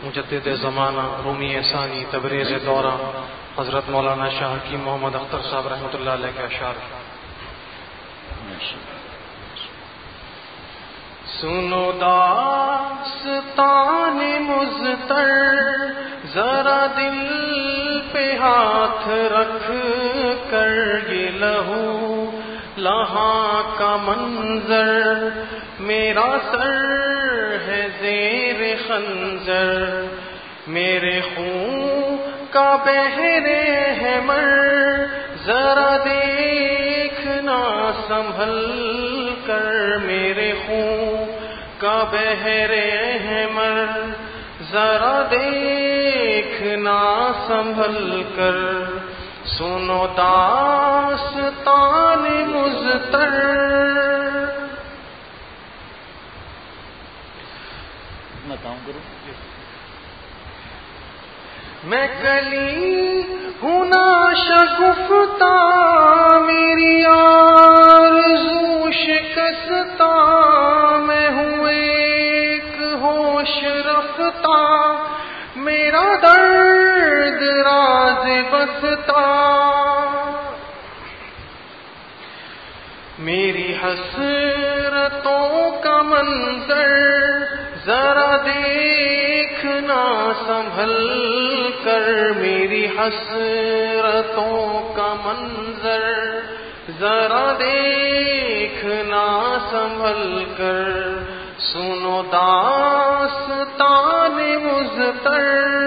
مجدد زمانہ رومی ثانی تبریز دورہ حضرت مولانا شاہ حکیم محمد اختر صاحب رحمۃ اللہ علیہ کے اشعار۔ سنو داستان مضطر، ذرا دل پہ ہاتھ رکھ کر، یہ لہو لہاں کا منظر، میرا سر ہے زیر خنجر، میرے خون کا بحر ہے مر، ذرا دیکھنا سنبھل کر، میرے خون کا بحر ہے مر، ذرا دیکھنا سنبھل کر، سنو داستان مضطر۔ میں کلی ہوں ناشگفتہ، میری آرزو شکستہ، میں ہوں ایک ہوش رفتہ، میرا درد راز بستا، میری حسرتوں کا منظر، ذرا دیکھنا سنبھل کر، میری حسرتوں کا منظر، ذرا دیکھنا سنبھل کر، سنو داستان مضطر۔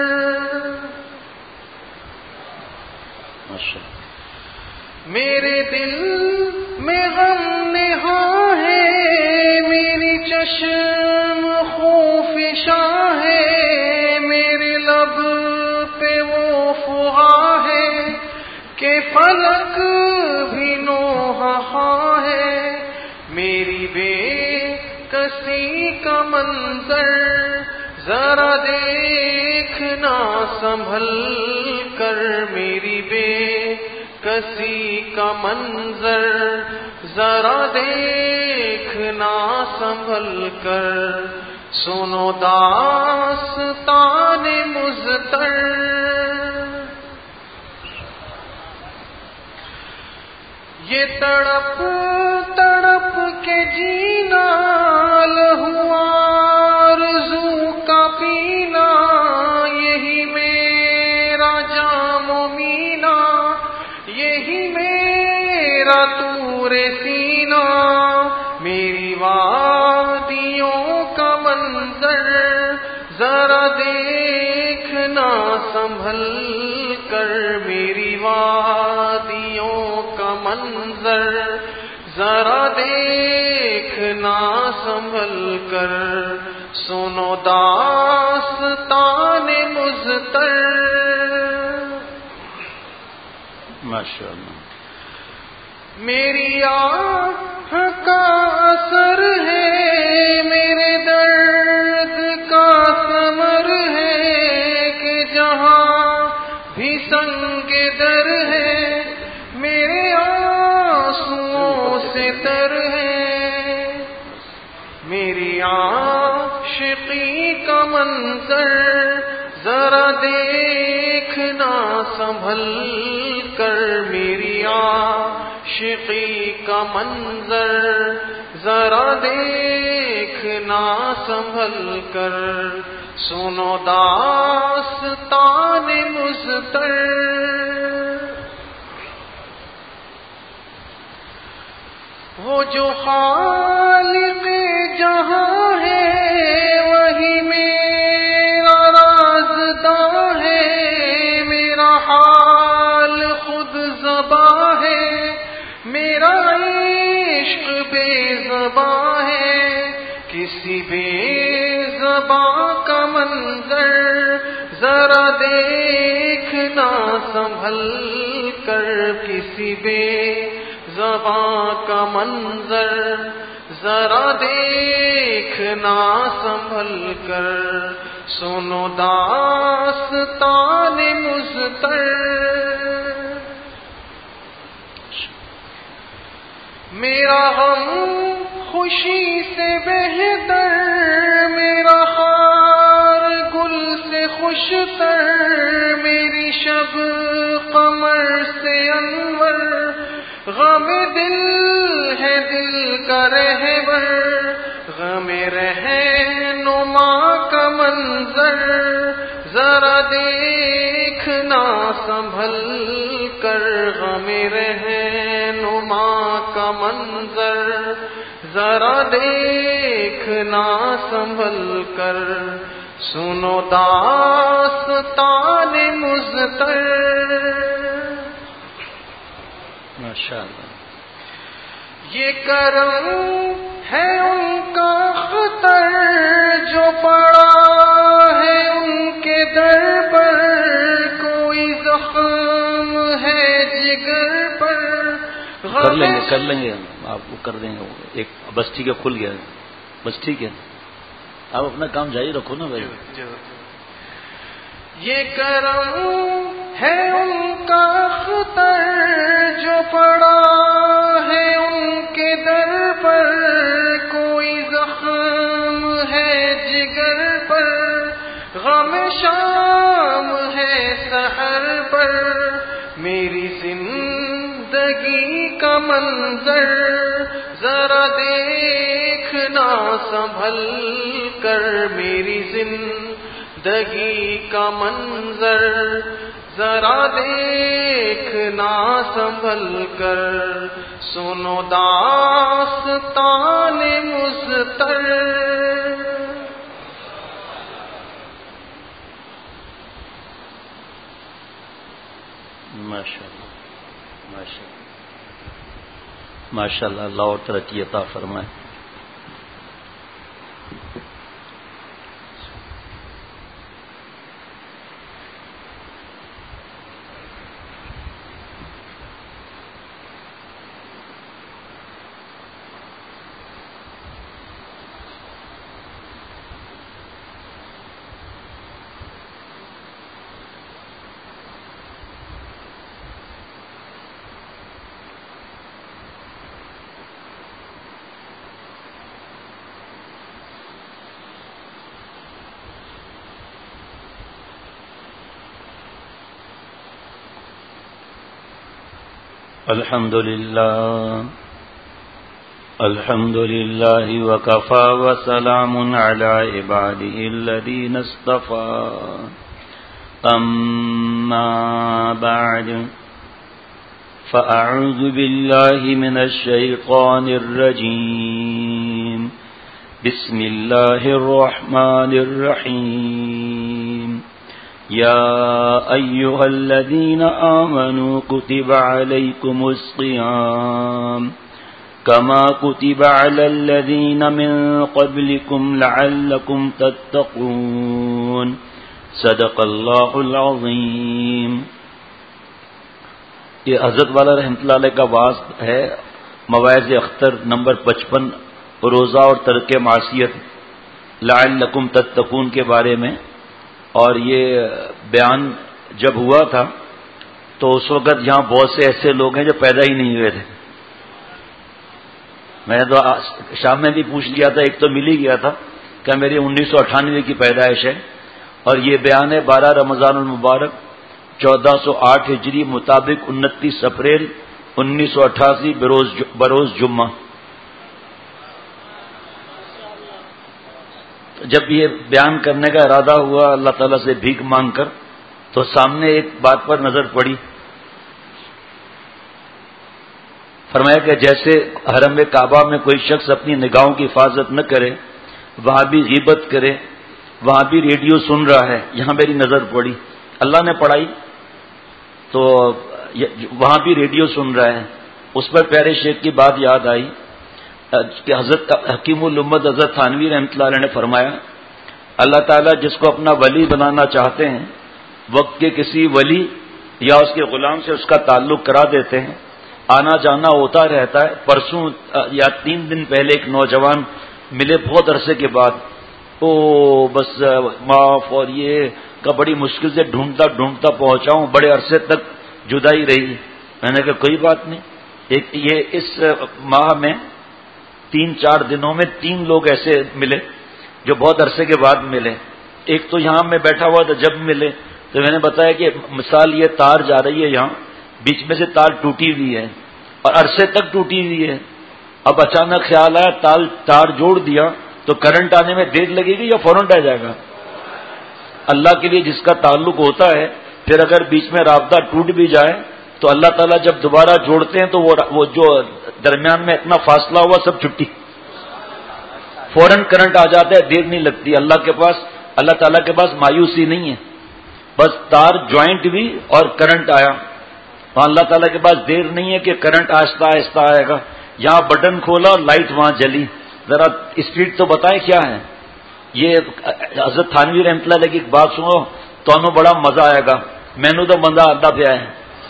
میرے دل میں غم نہاں ہے، میری چشم خوفشاں ہے، میرے لب پہ وہ فغاں ہے کہ فلک بھی نوحہ ہے، میری بے کسی کا منظر، ذرا دیکھنا سنبھل کر، میری بے کسی کا منظر، ذرا دیکھنا سنبھل کر، سنو داستان مضطر۔ یہ تڑپ تڑپ کے جینا، لہو آرزو کا پینا، یہی میرا جام و مینا، یہی میرا طور سینہ، میری وادیوں کا منظر، ذرا دیکھنا سنبھل کر، میری وادیوں کا منظر، ذرا دیکھنا سنبھل کر، سنو داستان مضطر۔ ماشاءاللہ۔ میری آہ کا اثر ہے، میرے درد کا ثمر ہے، کہ جہاں بھی سنگ در ہے، میرے آنسوؤں سے تر ہے، میری عاشقی کا منظر، ذرا دیکھنا سنبھل کر، میری عاشقی کا منظر، ذرا دیکھنا سنبھل کر، سنو داستان مضطر۔ وہ جو خالق جہاں ہے، وہی میرا رازداں ہے، میرا حال خود زباں ہے، میرا عشق بے زباں ہے، کسی بے زباں کا منظر، ذرا دیکھنا سنبھل کر، کسی بے زباں کا منظر، ذرا دیکھنا سنبھل کر، سنو داستان مضطر۔ میرا غم خوشی سے بہتر، میرا خار گل سے سے انور، غم دل ہے دل کا رہبر، غم رہنما کا منظر، ذرا دیکھنا سنبھل کر، غم رہنما کا منظر، ذرا دیکھنا سنبھل کر، سنو داستان مضطر۔ ماشاءاللہ، یہ کرم ہے ان کا خطر جو پڑا ہے ان کے در پر، کوئی زخم ہے جگر پر، کر لیں گے آپ کو کر دیں گے، ایک بس ٹھیک ہے، کھل گیا بس ٹھیک ہے، آپ اپنا کام جاری رکھو نا بھائی۔ یہ کرم ہے ان کا خطر جو پڑا ہے ان کے در پر، کوئی زخم ہے جگر پر، غم شام ہے سحر پر، میری زندگی کا منظر، ذرا دیکھنا سنبھل کر، میری زندگی کا منظر، ذرا دیکھنا سنبھل کر، سنو داستان مضطر۔ ماشاءاللہ ماشاءاللہ ماشاءاللہ، اللہ اور ترقی عطا فرمائے۔ الحمد لله وكفى وسلام على عباده الذين اصطفى، أما بعد فأعوذ بالله من الشيطان الرجيم، بسم الله الرحمن الرحيم، يا أيها الذين آمنوا كتب عليكم الصيام كما كتب على الذين من قبلكم لعلكم تتقون، صدق اللہ العظیم۔ یہ حضرت والا رحمۃ اللہ علیہ کا واعظ ہے، مواعظ اختر نمبر 55، روزہ اور ترک معصیت لعلکم تتقون کے بارے میں۔ اور یہ بیان جب ہوا تھا تو اس وقت یہاں بہت سے ایسے لوگ ہیں جو پیدا ہی نہیں ہوئے تھے۔ میں نے تو شام میں بھی پوچھ لیا تھا، ایک تو مل ہی گیا تھا کہ میری 1998 کی پیدائش ہے، اور یہ بیان ہے 12 رمضان المبارک 1408 ہجری مطابق 29 اپریل 1988 بروز جمعہ۔ جب یہ بیان کرنے کا ارادہ ہوا اللہ تعالیٰ سے بھیک مانگ کر، تو سامنے ایک بات پر نظر پڑی، فرمایا کہ جیسے حرم کعبہ میں کوئی شخص اپنی نگاہوں کی حفاظت نہ کرے، وہاں بھی غیبت کرے، وہاں بھی ریڈیو سن رہا ہے، یہاں میری نظر پڑی، اللہ نے پڑھائی تو وہاں بھی ریڈیو سن رہا ہے۔ اس پر پیارے شیخ کی بات یاد آئی کہ حضرت حکیم الامت حضرت تھانوی رحمۃ اللہ علیہ نے فرمایا، اللہ تعالیٰ جس کو اپنا ولی بنانا چاہتے ہیں، وقت کے کسی ولی یا اس کے غلام سے اس کا تعلق کرا دیتے ہیں، آنا جانا ہوتا رہتا ہے۔ پرسوں یا 3 دن پہلے ایک نوجوان ملے بہت عرصے کے بعد، بس معاف اور یہ کا بڑی مشکل سے ڈھونڈتا پہنچا ہوں، بڑے عرصے تک جدائی رہی۔ میں نے کہا کوئی بات نہیں، یہ اس ماہ میں 3-4 دنوں میں 3 لوگ ایسے ملے جو بہت عرصے کے بعد ملے۔ ایک تو یہاں میں بیٹھا ہوا تھا، جب ملے تو میں نے بتایا کہ مثال یہ تار جا رہی ہے یہاں، بیچ میں سے تار ٹوٹی ہوئی ہے اور عرصے تک ٹوٹی ہوئی ہے. اب اچانک خیال آیا تار جوڑ دیا تو کرنٹ آنے میں دیر لگے گی یا فوراً آ جائے گا؟ اللہ کے لیے جس کا تعلق ہوتا ہے، پھر اگر بیچ میں رابطہ ٹوٹ بھی جائے تو اللہ تعالیٰ جب دوبارہ جوڑتے ہیں تو وہ جو درمیان میں اتنا فاصلہ ہوا سب چھٹی، فوراً کرنٹ آ جاتا ہے، دیر نہیں لگتی. اللہ تعالیٰ کے پاس مایوسی نہیں ہے، بس تار جوائنٹ ہوئی اور کرنٹ آیا. وہاں اللہ تعالیٰ کے پاس دیر نہیں ہے کہ کرنٹ آہستہ آہستہ آئے گا. یہاں بٹن کھولا لائٹ وہاں جلی. ذرا اسپیڈ تو بتائیں کیا ہے. یہ حضرت تھانوی رحمۃ اللہ علیہ کی ایک بات سنو تو انہوں بڑا مزہ آئے گا. مینو تو مزہ آتا پیا ہے.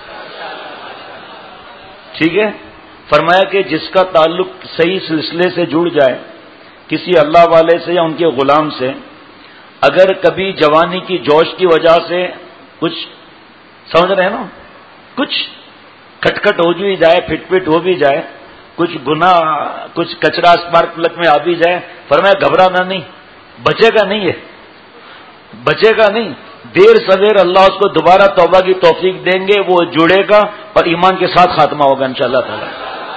ٹھیک ہے، فرمایا کہ جس کا تعلق صحیح سلسلے سے جڑ جائے کسی اللہ والے سے یا ان کے غلام سے، اگر کبھی جوانی کی جوش کی وجہ سے کچھ سمجھ رہے ہیں نا، کچھ کھٹکھٹ ہو بھی جائے، پھٹ پھٹ ہو بھی جائے، کچھ گناہ، کچھ کچرا اسپارک پلگ میں آ بھی جائے، فرمایا گھبرانا نہیں، بچے گا نہیں، ہے بچے گا نہیں. دیر سویر اللہ اس کو دوبارہ توبہ کی توفیق دیں گے، وہ جڑے گا اور ایمان کے ساتھ خاتمہ ہوگا انشاءاللہ تعالی.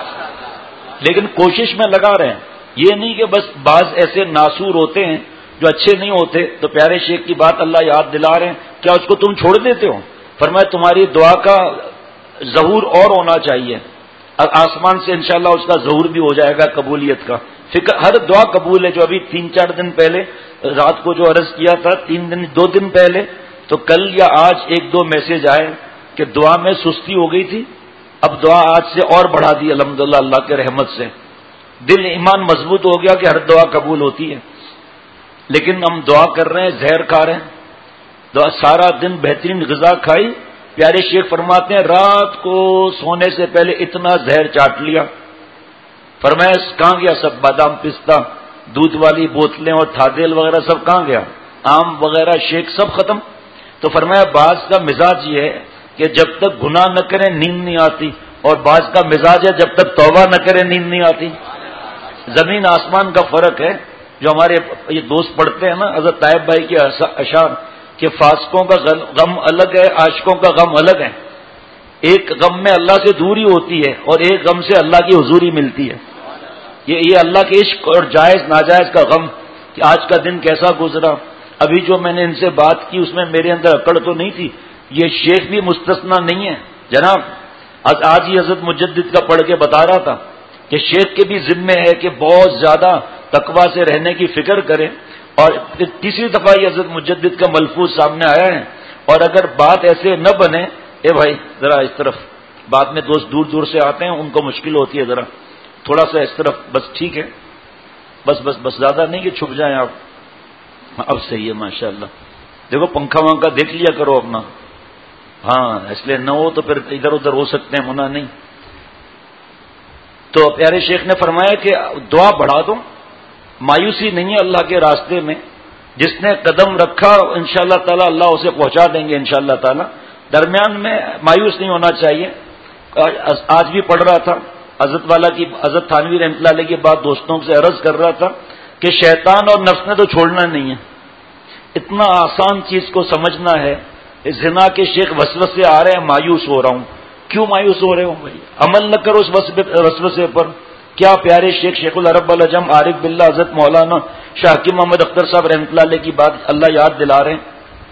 لیکن کوشش میں لگا رہے ہیں. یہ نہیں کہ بس بعض ایسے ناسور ہوتے ہیں جو اچھے نہیں ہوتے، تو پیارے شیخ کی بات اللہ یاد دلا رہے ہیں، کیا اس کو تم چھوڑ دیتے ہو؟ فرمایا تمہاری دعا کا ظہور اور ہونا چاہیے، آسمان سے انشاءاللہ اس کا ظہور بھی ہو جائے گا قبولیت کا. فکر ہر دعا قبول ہے. جو ابھی 3-4 دن پہلے رات کو جو عرض کیا تھا 2 دن پہلے، تو کل یا آج 1-2 میسج آئے کہ دعا میں سستی ہو گئی تھی، اب دعا آج سے اور بڑھا دی الحمدللہ اللہ کے رحمت سے. دل ایمان مضبوط ہو گیا کہ ہر دعا قبول ہوتی ہے. لیکن ہم دعا کر رہے ہیں، زہر کھا رہے ہیں. دعا سارا دن بہترین غذا کھائی. پیارے شیخ فرماتے ہیں رات کو سونے سے پہلے اتنا زہر چاٹ لیا. فرمایا کہاں گیا سب؟ بادام پستہ، دودھ والی بوتلیں اور تھادیل وغیرہ سب کہاں گیا؟ آم وغیرہ شیک سب ختم. تو فرمایا بعض کا مزاج یہ ہے کہ جب تک گناہ نہ کریں نیند نہیں آتی، اور بعض کا مزاج ہے جب تک توبہ نہ کریں نیند نہیں آتی. زمین آسمان کا فرق ہے. جو ہمارے یہ دوست پڑھتے ہیں نا حضرت طائب بھائی کے اشعار کہ فاسقوں کا غم الگ ہے، عاشقوں کا غم الگ ہے. ایک غم میں اللہ سے دوری ہوتی ہے اور ایک غم سے اللہ کی حضوری ملتی ہے. یہ اللہ کے عشق اور جائز ناجائز کا غم کہ آج کا دن کیسا گزرا. ابھی جو میں نے ان سے بات کی اس میں میرے اندر اکڑ تو نہیں تھی. یہ شیخ بھی مستثنا نہیں ہے جناب. آج ہی حضرت مجدد کا پڑھ کے بتا رہا تھا کہ شیخ کے بھی ذمے ہے کہ بہت زیادہ تقویٰ سے رہنے کی فکر کریں. اور تیسری دفعہ یہ حضرت مجدد کا ملفوظ سامنے آیا ہے. اور اگر بات ایسے نہ بنے، اے بھائی ذرا اس طرف، بعد میں دوست دور دور سے آتے ہیں ان کو مشکل ہوتی ہے، ذرا تھوڑا سا اس طرف، بس ٹھیک ہے، بس زیادہ نہیں کہ چھپ جائیں آپ. اب صحیح ہے ماشاءاللہ. دیکھو پنکھا ونکھا دیکھ لیا کرو اپنا. ہاں اس لیے نہ ہو تو پھر ادھر ادھر ہو سکتے ہیں، منع نہیں. تو پیارے شیخ نے فرمایا کہ دعا بڑھا دو، مایوسی نہیں ہے اللہ کے راستے میں. جس نے قدم رکھا انشاءاللہ تعالی اللہ اسے پہنچا دیں گے انشاءاللہ تعالی. درمیان میں مایوس نہیں ہونا چاہیے. آج بھی پڑھ رہا تھا حضرت تھانوی رحمۃ اللہ علیہ کی بات دوستوں سے عرض کر رہا تھا کہ شیطان اور نفس نے تو چھوڑنا نہیں ہے. اتنا آسان چیز کو سمجھنا ہے. زنا کے شیخ وسوسے آ رہے ہیں، مایوس ہو رہا ہوں. کیوں مایوس ہو رہے ہوں بھائی؟ عمل نہ کرو اس وسوسے پر. کیا پیارے شیخ العرب العجم عارف باللہ حضرت مولانا شاہ حکیم محمد اختر صاحب رحمۃ اللہ علیہ کی بات اللہ یاد دلا رہے ہیں.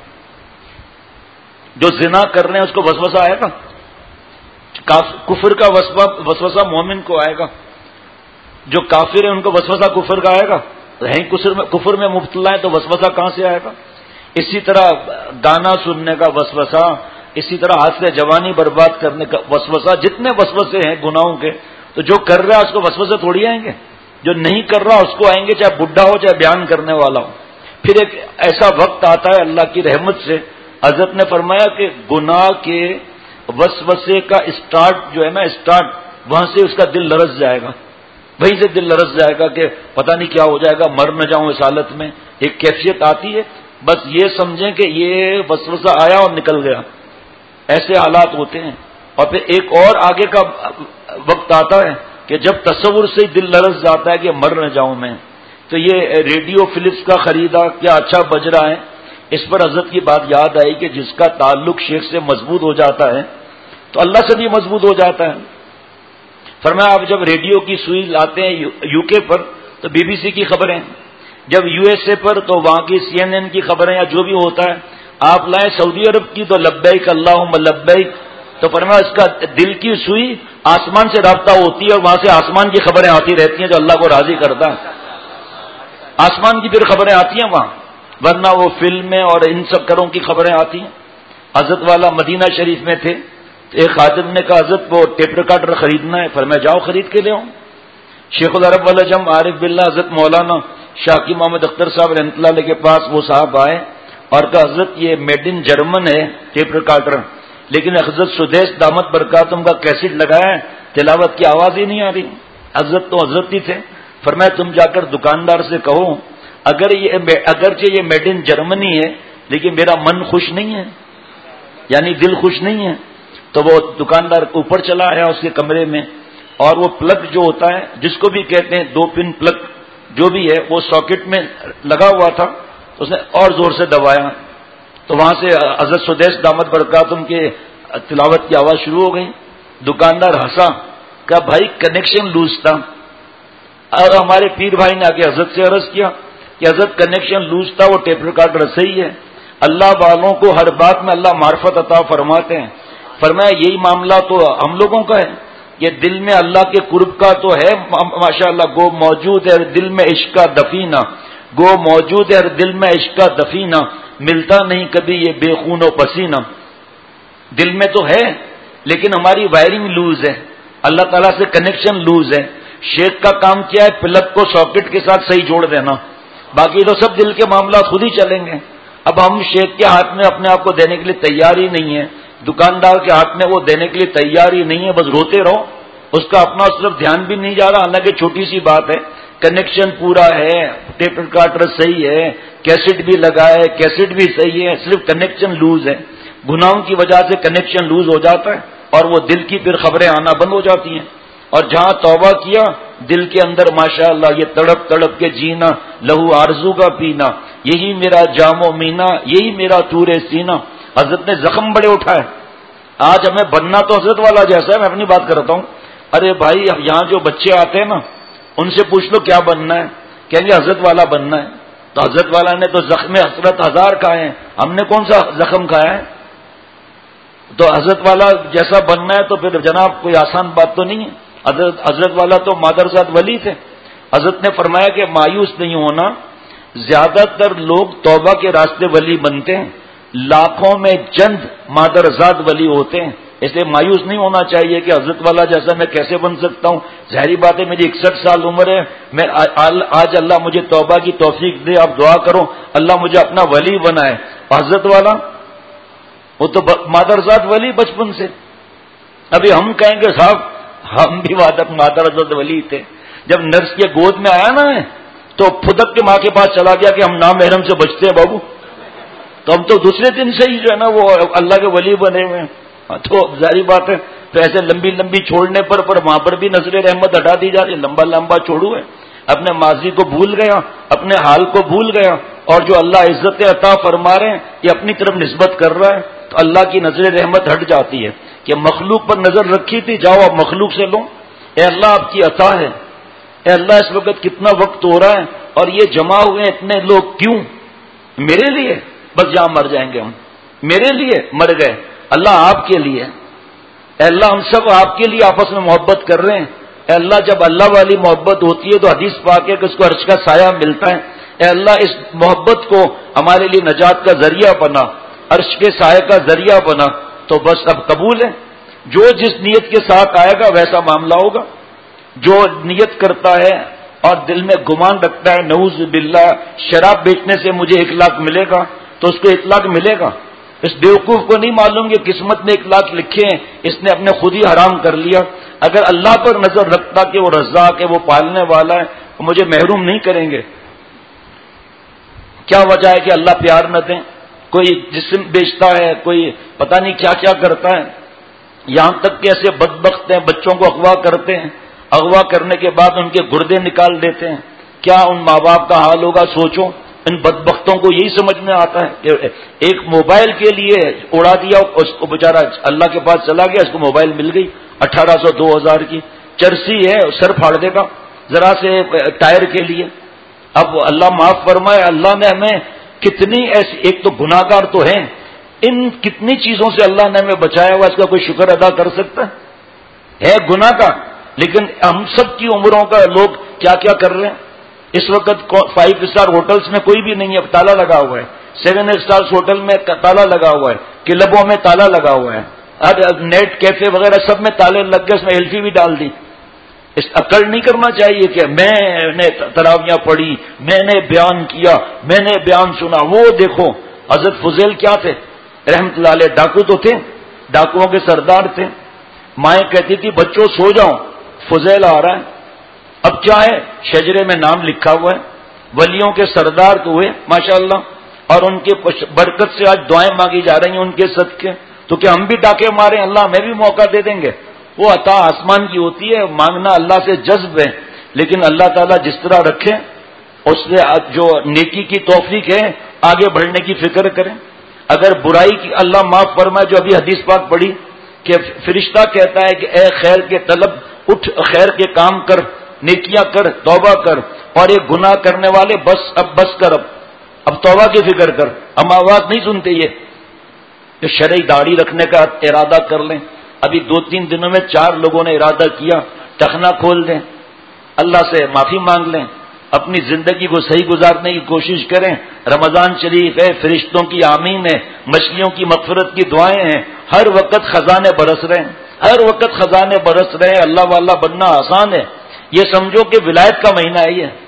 جو زنا کر رہے ہیں اس کو وسوسہ آئے گا. کفر کا وسوسہ مومن کو آئے گا. جو کافر ہیں ان کو وسوسہ کفر کا آئے گا. کفر میں مبتلا ہے تو وسوسہ کہاں سے آئے گا؟ اسی طرح گانا سننے کا وسوسہ، اسی طرح ہاتھ سے جوانی برباد کرنے کا وسوسہ. جتنے وسوسے ہیں گناہوں کے، تو جو کر رہا ہے اس کو وسوسے تھوڑی آئیں گے. جو نہیں کر رہا اس کو آئیں گے، چاہے بڈھا ہو چاہے بیان کرنے والا ہو. پھر ایک ایسا وقت آتا ہے اللہ کی رحمت سے، حضرت نے فرمایا کہ گناہ کے وسوسے کا اسٹارٹ جو ہے نا، اسٹارٹ وہاں سے اس کا دل لرز جائے گا. وہیں سے دل لرز جائے گا کہ پتہ نہیں کیا ہو جائے گا، مر نہ جاؤں اس حالت میں. ایک کیفیت آتی ہے. بس یہ سمجھیں کہ یہ وسوسہ آیا اور نکل گیا. ایسے حالات ہوتے ہیں. اور پھر ایک اور آگے کا وقت آتا ہے کہ جب تصور سے ہی دل لرز جاتا ہے کہ مر نہ جاؤں میں. تو یہ ریڈیو فلپس کا خریدا کیا اچھا بج رہا ہے. اس پر حضرت کی بات یاد آئی کہ جس کا تعلق شیخ سے مضبوط ہو جاتا ہے تو اللہ سے بھی مضبوط ہو جاتا ہے. فرمایا آپ جب ریڈیو کی سوئی لاتے ہیں یو کے پر تو بی بی سی کی خبریں، جب یو ایس اے پر تو وہاں کی سی این این کی خبریں یا جو بھی ہوتا ہے. آپ لائیں سعودی عرب کی تو لبیک اللہم لبیک. تو فرمایا اس کا دل کی سوئی آسمان سے رابطہ ہوتی ہے اور وہاں سے آسمان کی خبریں آتی رہتی ہیں جو اللہ کو راضی کرتا ہے. آسمان کی پھر خبریں آتی ہیں وہاں، ورنہ وہ فلمیں اور ان سب کروں کی خبریں آتی ہیں. حضرت والا مدینہ شریف میں تھے، ایک خادم نے کہا حضرت وہ ٹیپ ریکارڈر خریدنا ہے. فرمایا جاؤ خرید کے لے آؤ. شیخ العرب والجم عارف باللہ حضرت مولانا شاکی محمد اختر صاحب رحمۃ اللہ علیہ کے پاس وہ صاحب آئے اور کہا حضرت یہ میڈ ان جرمن ہے ٹیپ ریکارڈر، لیکن حضرت سدیش دامت برکاتم کا کیسٹ لگایا ہے، تلاوت کی آواز ہی نہیں آ رہی. حضرت تو حضرت ہی تھے. فرمایا تم جا کر دکاندار سے کہو اگرچہ یہ میڈ ان جرمنی ہے لیکن میرا من خوش نہیں ہے، یعنی دل خوش نہیں ہے. تو وہ دکاندار اوپر چلا آیا اس کے کمرے میں، اور وہ پلگ جو ہوتا ہے جس کو بھی کہتے ہیں 2 پن پلگ جو بھی ہے وہ ساکٹ میں لگا ہوا تھا. اس نے اور زور سے دبایا تو وہاں سے حضرت سدیش دامت برکاتم کے تلاوت کی آواز شروع ہو گئی. دکاندار ہنسا، کہا بھائی کنیکشن لوز تھا. اور ہمارے پیر بھائی نے آگے حضرت سے عرض کیا کہ حضرت کنیکشن لوز تھا، وہ ٹیپ ریکارڈر صحیح ہے. اللہ والوں کو ہر بات میں اللہ معرفت عطا فرماتے ہیں. فرمایا یہی معاملہ تو ہم لوگوں کا ہے، یہ دل میں اللہ کے قرب کا تو ہے ماشاءاللہ، گو موجود ہے دل میں عشق کا دفینہ، گو موجود ہے دل میں عشق کا دفینہ، ملتا نہیں کبھی یہ بے خون و پسینہ. دل میں تو ہے لیکن ہماری وائرنگ لوز ہے، اللہ تعالیٰ سے کنیکشن لوز ہے. شیخ کا کام کیا ہے؟ پلگ کو ساکٹ کے ساتھ صحیح جوڑ دینا، باقی تو سب دل کے معاملات خود ہی چلیں گے. اب ہم شیخ کے ہاتھ میں اپنے آپ کو دینے کے لیے تیار ہی نہیں ہے، دکاندار کے ہاتھ میں وہ دینے کے لیے تیار ہی نہیں ہے. بس روتے رہو، اس کا اپنا صرف دھیان بھی نہیں جا رہا. حالانکہ چھوٹی سی بات ہے، کنیکشن پورا ہے، ٹیپ ریکارڈر صحیح ہے، کیسٹ بھی لگا ہے، کیسٹ بھی صحیح ہے، صرف کنیکشن لوز ہے. گناہوں کی وجہ سے کنیکشن لوز ہو جاتا ہے اور وہ دل کی پھر خبریں آنا بند ہو جاتی ہیں. اور جہاں توبہ کیا دل کے اندر ماشاءاللہ یہ تڑپ تڑپ کے جینا، لہو آرزو کا پینا، یہی میرا جام و مینا، یہی میرا طور سینہ. حضرت نے زخم بڑے اٹھائے. آج ہمیں بننا تو حضرت والا جیسا ہے. میں اپنی بات کرتا ہوں. ارے بھائی یہاں جو بچے آتے ہیں نا ان سے پوچھ لو کیا بننا ہے، کہیں گے حضرت والا بننا ہے. تو حضرت والا نے تو زخم حسرت 1000 کھائے ہیں، ہم نے کون سا زخم کھایا ہے؟ تو حضرت والا جیسا بننا ہے تو پھر جناب کوئی آسان بات تو نہیں ہے. حضرت والا تو مادرزاد ولی تھے. حضرت نے فرمایا کہ مایوس نہیں ہونا، زیادہ تر لوگ توبہ کے راستے ولی بنتے ہیں، لاکھوں میں چند مادرزاد ولی ہوتے ہیں. اس لیے مایوس نہیں ہونا چاہیے کہ حضرت والا جیسا میں کیسے بن سکتا ہوں. ظاہری بات ہے میری 61 سال عمر ہے، میں آج اللہ مجھے توبہ کی توفیق دے. آپ دعا کرو اللہ مجھے اپنا ولی بنائے. حضرت والا وہ تو مادرزاد ولی بچپن سے. ابھی ہم کہیں گے صاحب ہم بھی مادرزاد ولی تھے. جب نرس کے گود میں آیا نا تو پھدک کے ماں کے پاس چلا گیا کہ ہم نامحرم سے بچتے ہیں بابو. تو ہم تو دوسرے دن سے ہی جو ہے نا وہ اللہ کے ولی بنے ہوئے ہیں. تو ظاہری بات ہے تو ایسے لمبی لمبی چھوڑنے پر وہاں پر بھی نظر رحمت ہٹا دی جا رہی. لمبا لمبا چھوڑو ہے، اپنے ماضی کو بھول گیا، اپنے حال کو بھول گیا، اور جو اللہ عزت عطا فرما رہے ہیں یہ اپنی طرف نسبت کر رہا ہے تو اللہ کی نظر رحمت ہٹ جاتی ہے کہ مخلوق پر نظر رکھی تھی، جاؤ اب مخلوق سے لو. اے اللہ آپ کی عطا ہے. اے اللہ اس وقت کتنا وقت ہو رہا ہے اور یہ جمع ہوئے اتنے لوگ کیوں؟ میرے لیے بس جہاں مر جائیں گے ہم، میرے لیے مر گئے. اللہ آپ کے لیے. اے اللہ ہم سب آپ کے لیے آپس میں محبت کر رہے ہیں. اے اللہ جب اللہ والی محبت ہوتی ہے تو حدیث پاک ہے کہ اس کو عرش کا سایہ ملتا ہے. اے اللہ اس محبت کو ہمارے لیے نجات کا ذریعہ بنا، عرش کے سایہ کا ذریعہ بنا. تو بس اب قبول ہے، جو جس نیت کے ساتھ آئے گا ویسا معاملہ ہوگا. جو نیت کرتا ہے اور دل میں گمان رکھتا ہے نعوذ باللہ شراب بیچنے سے مجھے 1 لاکھ ملے گا تو اس کو 1 لاکھ ملے گا. اس بیوقوف کو نہیں معلوم کہ قسمت میں 1 لاکھ لکھے ہیں، اس نے اپنے خود ہی حرام کر لیا. اگر اللہ پر نظر رکھتا کہ وہ رزاق ہے، وہ پالنے والا ہے، وہ مجھے محروم نہیں کریں گے. کیا وجہ ہے کہ اللہ پیار نہ دیں؟ کوئی جسم بیچتا ہے، کوئی پتہ نہیں کیا کیا کرتا ہے. یہاں تک کہ ایسے بدبخت ہیں بچوں کو اغوا کرتے ہیں، اغوا کرنے کے بعد ان کے گردے نکال دیتے ہیں. کیا ان ماں باپ کا حال ہوگا سوچو. ان بدبختوں کو یہی سمجھ میں آتا ہے کہ ایک موبائل کے لیے اڑا دیا، اس کو بیچارہ اللہ کے پاس چلا گیا، اس کو موبائل مل گئی 1800 2000 کی، چرسی ہے سر پھاڑ دے گا ذرا سے ٹائر کے لیے۔ اب اللہ معاف فرمائے، اللہ نے ہمیں کتنی ایسی، ایک تو گناہگار تو ہیں، ان کتنی چیزوں سے اللہ نے ہمیں بچایا ہوا، اس کا کوئی شکر ادا کر سکتا ہے گناہ کا؟ لیکن ہم سب کی عمروں کا لوگ کیا کیا کر رہے ہیں۔ اس وقت 5 اسٹار ہوٹلز میں کوئی بھی نہیں ہے، تالا لگا ہوا ہے، 7 اسٹار ہوٹل میں تالا لگا ہوا ہے، کلبوں میں تالا لگا ہوا ہے، نیٹ کیفے وغیرہ سب میں تالے لگ گئے، اس میں ایلفی بھی ڈال دی۔ اس عقل نہیں کرنا چاہیے کہ میں نے تراویاں پڑھی، میں نے بیان کیا، میں نے بیان سنا۔ وہ دیکھو حضرت فضیل کیا تھے رحمت اللہ علیہ، ڈاکو تو تھے، ڈاکوؤں کے سردار تھے۔ مائیں کہتی تھی بچوں سو جاؤ، فضیل آ رہا ہے۔ اب کیا ہے، شجرے میں نام لکھا ہوا ہے، ولیوں کے سردار تو ہوئے ماشاءاللہ، اور ان کے برکت سے آج دعائیں مانگی جا رہی ہیں ان کے صدقے۔ تو کیا ہم بھی ڈاکے ماریں، اللہ ہمیں بھی موقع دے دیں گے؟ وہ عطا آسمان کی ہوتی ہے، مانگنا اللہ سے جذب ہے، لیکن اللہ تعالیٰ جس طرح رکھے اس سے جو نیکی کی توفیق ہے آگے بڑھنے کی فکر کریں۔ اگر برائی کی اللہ معاف فرمائے، جو ابھی حدیث پاک پڑھی کہ فرشتہ کہتا ہے کہ اے خیر کے طلب، اٹھ خیر کے کام کر، نیکیاں کر، توبہ کر، اور یہ گناہ کرنے والے بس کر، اب توبہ کی فکر کر۔ ہم آواز نہیں سنتے یہ کہ شرعی داڑھی رکھنے کا ارادہ کر لیں۔ ابھی 2-3 دنوں میں 4 لوگوں نے ارادہ کیا ٹخنا کھول دیں، اللہ سے معافی مانگ لیں، اپنی زندگی کو صحیح گزارنے کی کوشش کریں۔ رمضان شریف ہے، فرشتوں کی آمین ہے، مچھلیوں کی مغفرت کی دعائیں ہیں، ہر وقت خزانے برس رہے ہیں، ہر وقت خزانے برس رہے ہیں۔ اللہ والا بننا آسان ہے، یہ سمجھو کہ ولایت کا مہینہ ہے یہ۔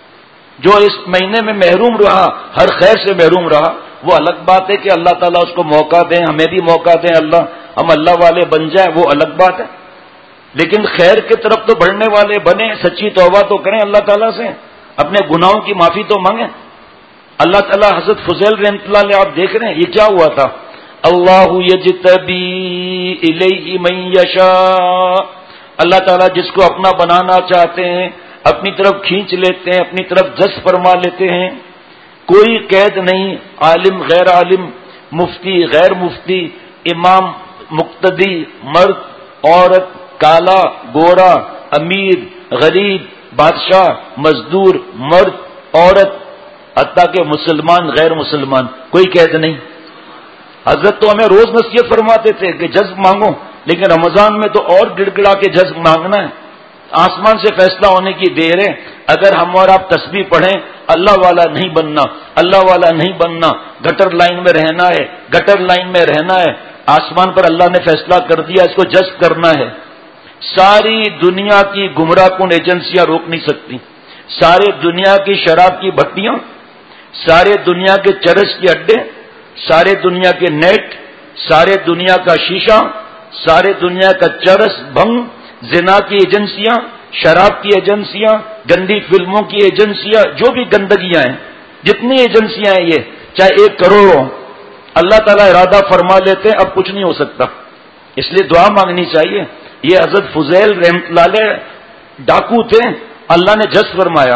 جو اس مہینے میں محروم رہا، ہر خیر سے محروم رہا، وہ الگ بات ہے کہ اللہ تعالیٰ اس کو موقع دیں، ہمیں بھی موقع دیں، اللہ ہم اللہ والے بن جائیں، وہ الگ بات ہے۔ لیکن خیر کی طرف تو بڑھنے والے بنیں، سچی توبہ تو کریں اللہ تعالیٰ سے، اپنے گناہوں کی معافی تو مانگیں۔ اللہ تعالیٰ حضرت فضیل رحمۃ اللہ علیہ آپ دیکھ رہے ہیں یہ کیا ہوا تھا، اللہ یجتبی الیہ من یشاء، اللہ تعالیٰ جس کو اپنا بنانا چاہتے ہیں اپنی طرف کھینچ لیتے ہیں، اپنی طرف جذب فرما لیتے ہیں، کوئی قید نہیں، عالم غیر عالم، مفتی غیر مفتی، امام مقتدی، مرد عورت، کالا گورا، امیر غریب، بادشاہ مزدور، مرد عورت، حتیٰ کہ مسلمان غیر مسلمان، کوئی قید نہیں۔ حضرت تو ہمیں روز نصیحت فرماتے تھے کہ جذب مانگو، لیکن رمضان میں تو اور گڑ گڑا کے جذب مانگنا ہے، آسمان سے فیصلہ ہونے کی دیر ہے۔ اگر ہم اور آپ تسبیح پڑھیں، اللہ والا نہیں بننا، اللہ والا نہیں بننا، گٹر لائن میں رہنا ہے، گٹر لائن میں رہنا ہے، آسمان پر اللہ نے فیصلہ کر دیا اس کو جذب کرنا ہے۔ ساری دنیا کی گمراہ کن ایجنسیاں روک نہیں سکتی، سارے دنیا کی شراب کی بھٹیاں، سارے دنیا کے چرس کے اڈے، سارے دنیا کے نیٹ، سارے دنیا کا شیشہ، سارے دنیا کا چرس بھنگ، زنا کی ایجنسیاں، شراب کی ایجنسیاں، گندی فلموں کی ایجنسیاں، جو بھی گندگیاں ہیں، جتنی ایجنسیاں ہیں، یہ چاہے 1 کروڑ ہو، اللہ تعالیٰ ارادہ فرما لیتے ہیں اب کچھ نہیں ہو سکتا، اس لیے دعا مانگنی چاہیے۔ یہ حضرت فضیل رحمۃ اللہ علیہ ڈاکو تھے، اللہ نے جذب فرمایا۔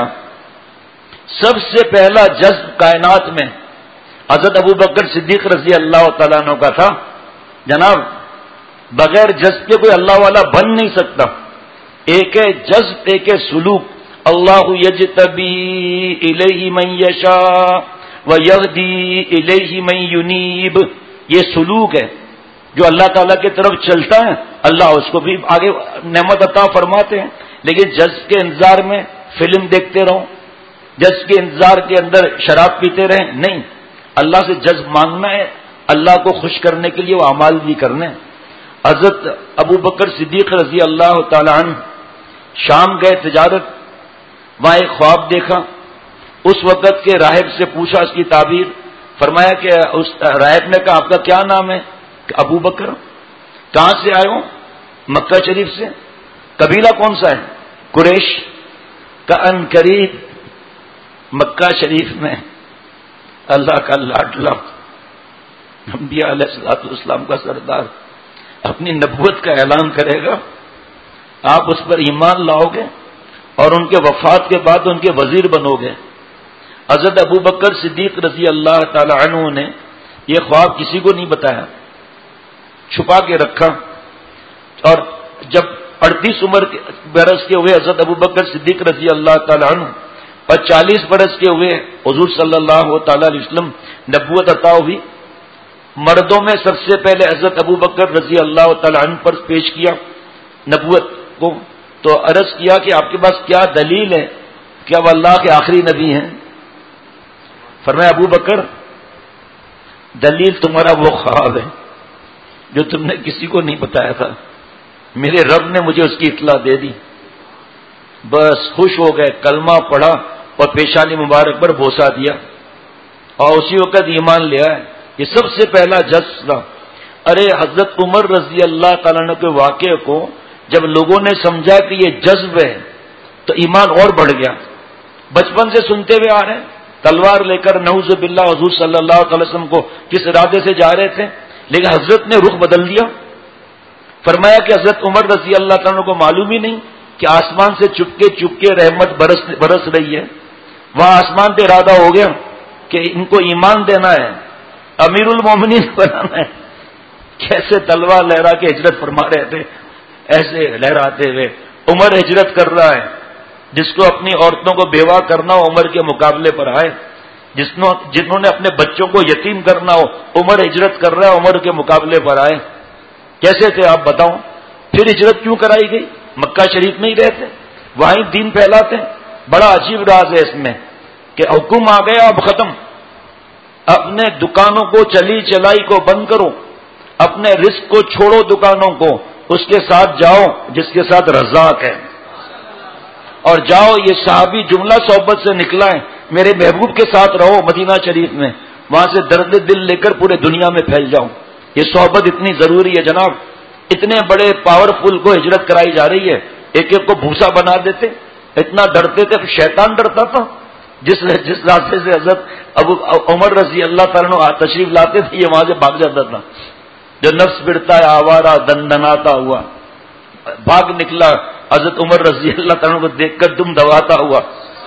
سب سے پہلا جذب کائنات میں حضرت ابو بکر صدیق رضی اللہ تعالیٰ عنہ کا تھا۔ جناب بغیر جذب کے کوئی اللہ والا بن نہیں سکتا۔ ایک ہے جذب، ایک ہے سلوک۔ اللہ یجتبی الیہ من یشاء ویہدی الیہ من ینیب، یہ سلوک ہے جو اللہ تعالیٰ کی طرف چلتا ہے، اللہ اس کو بھی آگے نعمت عطا فرماتے ہیں۔ لیکن جذب کے انتظار میں فلم دیکھتے رہو، جذب کے انتظار کے اندر شراب پیتے رہیں، نہیں، اللہ سے جذب مانگنا ہے، اللہ کو خوش کرنے کے لیے وہ اعمال بھی کرنے ہیں۔ حضرت ابو بکر صدیق رضی اللہ تعالیٰ عنہ شام گئے تجارت، وہاں ایک خواب دیکھا، اس وقت کے راہب سے پوچھا اس کی تعبیر، فرمایا کہ اس راہب نے کہا آپ کا کیا نام ہے؟ کہ ابو بکر۔ کہاں سے آئے ہو؟ مکہ شریف سے۔ قبیلہ کون سا ہے؟ قریش۔ کا ان قریب مکہ شریف میں اللہ کا لاڈلا، انبیاء علیہ الصلوۃ والسلام کا سردار اپنی نبوت کا اعلان کرے گا، آپ اس پر ایمان لاؤ گے اور ان کے وفات کے بعد ان کے وزیر بنو گے۔ حضرت ابو بکر صدیق رضی اللہ تعالی عنہ نے یہ خواب کسی کو نہیں بتایا، چھپا کے رکھا، اور جب 38 برس کے ہوئے حضرت ابو بکر صدیق رضی اللہ تعالی عنہ اور 40 برس کے ہوئے حضور صلی اللہ تعالی علیہ وسلم نبوت عطا ہوئی، مردوں میں سب سے پہلے حضرت ابو بکر رضی اللہ تعالی عنہ پر پیش کیا نبوت کو، تو عرض کیا کہ آپ کے پاس کیا دلیل ہے، کیا وہ اللہ کے آخری نبی ہیں؟ فرمایا ابو بکر دلیل تمہارا وہ خواب ہے جو تم نے کسی کو نہیں بتایا تھا، میرے رب نے مجھے اس کی اطلاع دے دی، بس خوش ہو گئے، کلمہ پڑھا اور پیشانی مبارک پر بوسہ دیا اور اسی وقت ایمان لے آئے۔ یہ سب سے پہلا جذب تھا۔ ارے حضرت عمر رضی اللہ تعالیٰ عنہ کے واقعے کو جب لوگوں نے سمجھا کہ یہ جذب ہے تو ایمان اور بڑھ گیا۔ بچپن سے سنتے ہوئے آ رہے ہیں، تلوار لے کر نعوذ باللہ حضور صلی اللہ علیہ وسلم کو کس ارادے سے جا رہے تھے، لیکن حضرت نے رخ بدل دیا۔ فرمایا کہ حضرت عمر رضی اللہ تعالیٰ عنہ کو معلوم ہی نہیں کہ آسمان سے چپکے رحمت برس رہی ہے۔ وہاں آسمان پہ ارادہ ہو گیا کہ ان کو ایمان دینا ہے، امیر المومنین بنانا ہے۔ کیسے تلوار لہرا کے ہجرت فرما رہے تھے، ایسے لہراتے ہوئے عمر ہجرت کر رہا ہے۔ جس کو اپنی عورتوں کو بیوہ کرنا ہو عمر کے مقابلے پر آئے، جنہوں نے اپنے بچوں کو یتیم کرنا ہو عمر ہجرت کر رہا ہے، عمر کے مقابلے پر آئے۔ کیسے تھے آپ بتاؤں؟ پھر ہجرت کیوں کرائی گئی؟ مکہ شریف میں ہی رہتے، وہیں دین پھیلاتے۔ بڑا عجیب راز ہے اس میں کہ حکم آ گیا اب ختم، اپنے دکانوں کو چلی چلائی کو بند کرو، اپنے رزق کو چھوڑو دکانوں کو، اس کے ساتھ جاؤ جس کے ساتھ رزاق ہے، اور جاؤ یہ صحابی جملہ صحبت سے نکلا ہے، میرے محبوب کے ساتھ رہو مدینہ شریف میں، وہاں سے درد دل لے کر پورے دنیا میں پھیل جاؤ۔ یہ صحبت اتنی ضروری ہے جناب، اتنے بڑے پاورفل کو ہجرت کرائی جا رہی ہے، ایک ایک کو بھوسا بنا دیتے، اتنا ڈرتے تھے، شیطان ڈرتا تھا۔ جس راستے سے حضرت ابو عمر رضی اللہ تعالیٰ عنہ تشریف لاتے تھے یہ وہاں سے بھاگ جاتا تھا۔ جو نفس پھرتا ہے آوارہ دندناتا ہوا، بھاگ نکلا حضرت عمر رضی اللہ تعالیٰ عنہ کو دیکھ کر دم دباتا ہوا،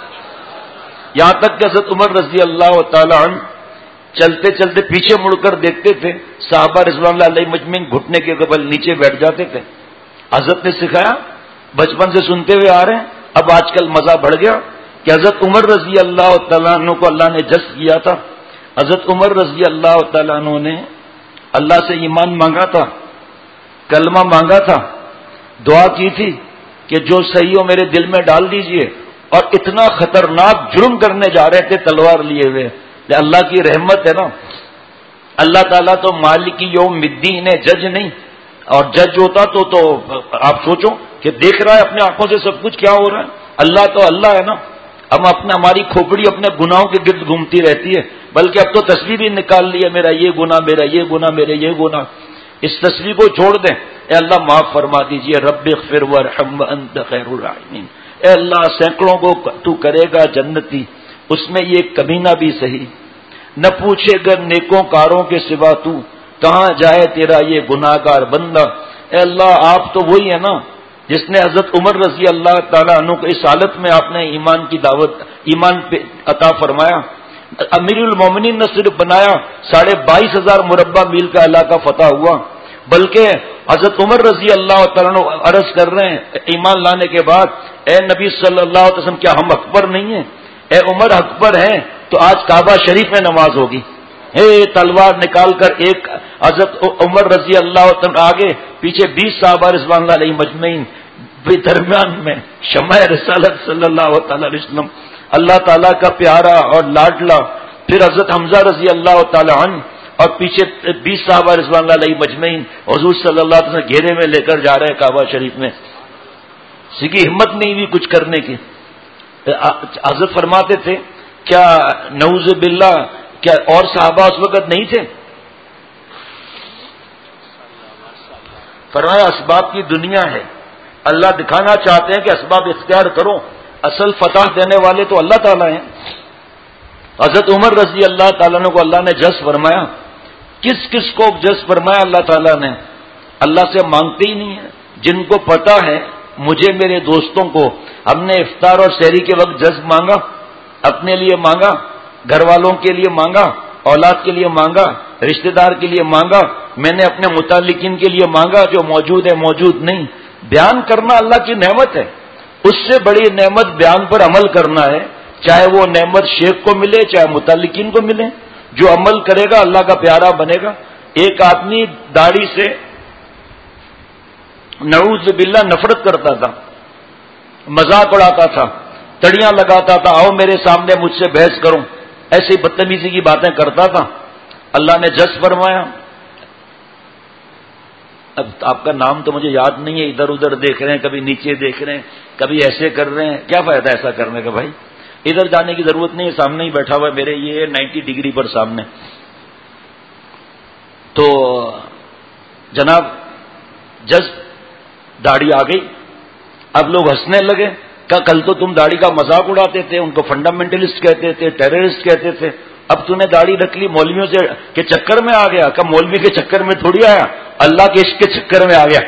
یہاں تک کہ حضرت عمر رضی اللہ تعالیٰ عنہ چلتے چلتے پیچھے مڑ کر دیکھتے تھے، صحابہ رضوان اللہ علیہ مجمعین گھٹنے کے قبل نیچے بیٹھ جاتے تھے۔ حضرت نے سکھایا، بچپن سے سنتے ہوئے آ رہے ہیں، اب آج کل مزہ بڑھ گیا کہ حضرت عمر رضی اللہ تعالیٰ عنہ کو اللہ نے جذب کیا تھا۔ حضرت عمر رضی اللہ تعالیٰ عنہ نے اللہ سے ایمان مانگا تھا، کلمہ مانگا تھا، دعا کی تھی کہ جو صحیح ہو میرے دل میں ڈال دیجئے، اور اتنا خطرناک جرم کرنے جا رہے تھے تلوار لیے ہوئے۔ اللہ کی رحمت ہے نا، اللہ تعالیٰ تو مالک یوم الدین ہے، جج نہیں، اور جج ہوتا تو آپ سوچو کہ دیکھ رہا ہے اپنے آنکھوں سے سب کچھ کیا ہو رہا ہے۔ اللہ تو اللہ ہے نا، ہماری کھوپڑی اپنے گناہوں کے گرد گھومتی رہتی ہے، بلکہ اب تو تصویر ہی نکال لی ہے، میرا یہ گناہ، میرا یہ گناہ، میرے یہ گناہ۔ اس تصویر کو چھوڑ دیں، اے اللہ معاف فرما دیجئے، رب اغفر وارحم وانت خیر الراحمین۔ اے اللہ سینکڑوں کو تو کرے گا جنتی، اس میں یہ کمینہ بھی صحیح، نہ پوچھے گر نیکوں کاروں کے سوا تو، کہاں جائے تیرا یہ گناہگار بندہ۔ اے اللہ آپ تو وہی ہے نا جس نے حضرت عمر رضی اللہ تعالیٰ عنہ کو اس حالت میں آپ نے ایمان کی دعوت، ایمان پہ عطا فرمایا، امیر المومنین نے صرف بنایا، 22,500 مربع میل کا علاقہ فتح ہوا، بلکہ حضرت عمر رضی اللہ تعالیٰ عنہ عرض کر رہے ہیں ایمان لانے کے بعد، اے نبی صلی اللہ علیہ وسلم کیا ہم اکبر نہیں ہیں؟ اے عمر اکبر ہیں تو آج کعبہ شریف میں نماز ہوگی۔ تلوار نکال کر ایک حضرت عمر رضی اللہ عنہ آگے، پیچھے 20 صحابہ رضوان اللہ علیہ مجمعین، درمیان میں شمع رسالت صلی اللہ تعالی علیہ وسلم، اللہ تعالیٰ کا پیارا اور لاڈلا، پھر حضرت حمزہ رضی اللہ تعالی عنہ، اور پیچھے 20 صحابہ رضوان اللہ علیہ مجمعین حضور صلی اللہ علیہ وسلم گھیرے میں لے کر جا رہے ہیں کعبہ شریف میں۔ کسی کی ہمت نہیں ہوئی کچھ کرنے کی۔ حضرت فرماتے تھے کیا نعوذ باللہ کیا اور صحابہ اس وقت نہیں تھے؟ فرمایا اسباب کی دنیا ہے، اللہ دکھانا چاہتے ہیں کہ اسباب اختیار کرو، اصل فتح دینے والے تو اللہ تعالیٰ ہیں۔ حضرت عمر رضی اللہ تعالیٰ عنہ کو اللہ نے جذب فرمایا، کس کس کو جذب فرمایا اللہ تعالیٰ نے؟ اللہ سے مانگتے ہی نہیں ہے، جن کو پتا ہے مجھے میرے دوستوں کو ہم نے افطار اور سحری کے وقت جذب مانگا، اپنے لیے مانگا، گھر والوں کے لیے مانگا، اولاد کے لیے مانگا، رشتہ دار کے لیے مانگا، میں نے اپنے متعلقین کے لیے مانگا، جو موجود ہے موجود نہیں. بیان کرنا اللہ کی نعمت ہے، اس سے بڑی نعمت بیان پر عمل کرنا ہے، چاہے وہ نعمت شیخ کو ملے چاہے متعلقین کو ملے. جو عمل کرے گا اللہ کا پیارا بنے گا. ایک آدمی داڑھی سے نعوذ باللہ نفرت کرتا تھا، مذاق اڑاتا تھا، تڑیاں لگاتا تھا، آؤ میرے سامنے مجھ سے بحث کرو، ایسی بدتمیزی کی باتیں کرتا تھا. اللہ نے جس فرمایا. اب آپ کا نام تو مجھے یاد نہیں ہے، ادھر ادھر دیکھ رہے ہیں، کبھی نیچے دیکھ رہے ہیں، کبھی ایسے کر رہے ہیں، کیا فائدہ ایسا کرنے کا بھائی؟ ادھر جانے کی ضرورت نہیں ہے، سامنے ہی بیٹھا ہوا ہے میرے، یہ 90 ڈگری پر سامنے. تو جناب جس داڑھی آ گئی، اب لوگ ہنسنے لگے کہ کل تو تم داڑھی کا مذاق اڑاتے تھے، ان کو فنڈامنٹلسٹ کہتے تھے، ٹیررسٹ کہتے تھے، اب تو نے داڑھی رکھ لی، مولویوں سے کے چکر میں آ گیا. کہ مولوی کے چکر میں تھوڑی آیا، اللہ کے عشق کے چکر میں آ گیا.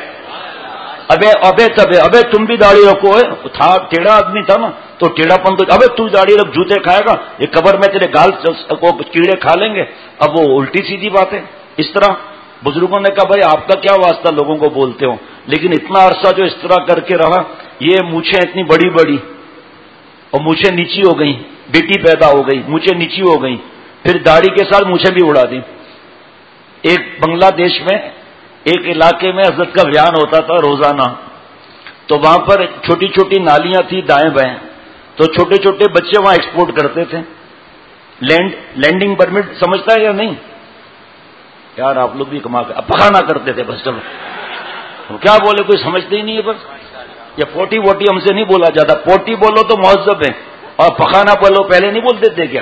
ابے تم بھی داڑھی رکھو. تھا ٹیڑھا آدمی تھا نا، تو ٹیڑھا پن تو ابے تو داڑھی رکھ، جوتے کھائے گا، یہ قبر میں تیرے گال کو کیڑے کھا لیں گے. اب وہ الٹی سیدھی بات ہے. اس طرح بزرگوں نے کہا بھائی آپ کا کیا واسطہ لوگوں کو بولتے ہو، لیکن اتنا عرصہ جو اس طرح کر کے رہا، یہ مونچھیں اتنی بڑی بڑی اور مونچھیں نیچی ہو گئی، بیٹی پیدا ہو گئی، مونچھیں نیچی ہو گئی، پھر داڑھی کے ساتھ مونچھیں بھی اڑا دی. ایک بنگلہ دیش میں ایک علاقے میں حضرت کا بیان ہوتا تھا روزانہ، تو وہاں پر چھوٹی چھوٹی نالیاں تھیں دائیں بائیں، تو چھوٹے چھوٹے بچے وہاں ایکسپورٹ کرتے تھے. لینڈنگ پرمٹ سمجھتا ہے یا نہیں؟ یار آپ لوگ بھی کما کر پخانا کرتے تھے، بس چلو کیا بولے، کوئی سمجھتے ہی نہیں ہے. بس یا پوٹی ووٹی ہم سے نہیں بولا جاتا، پوٹی بولو تو مہذب ہے، اور پخانا بولو پہلے نہیں بولتے تھے کیا؟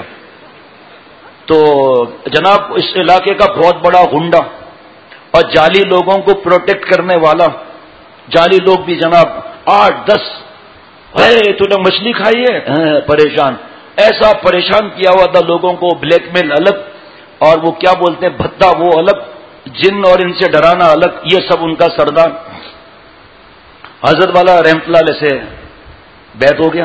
تو جناب اس علاقے کا بہت بڑا غنڈا اور جعلی لوگوں کو پروٹیکٹ کرنے والا، جعلی لوگ بھی جناب 8-10 تو نے مچھلی کھائی ہے، پریشان، ایسا پریشان کیا ہوا تھا لوگوں کو، بلیک میل الگ اور وہ کیا بولتے ہیں بھتا وہ الگ، جن اور ان سے ڈرانا الگ، یہ سب ان کا سردار. حضرت والا رحمت اللہ علیہ سے بیعت ہو گیا،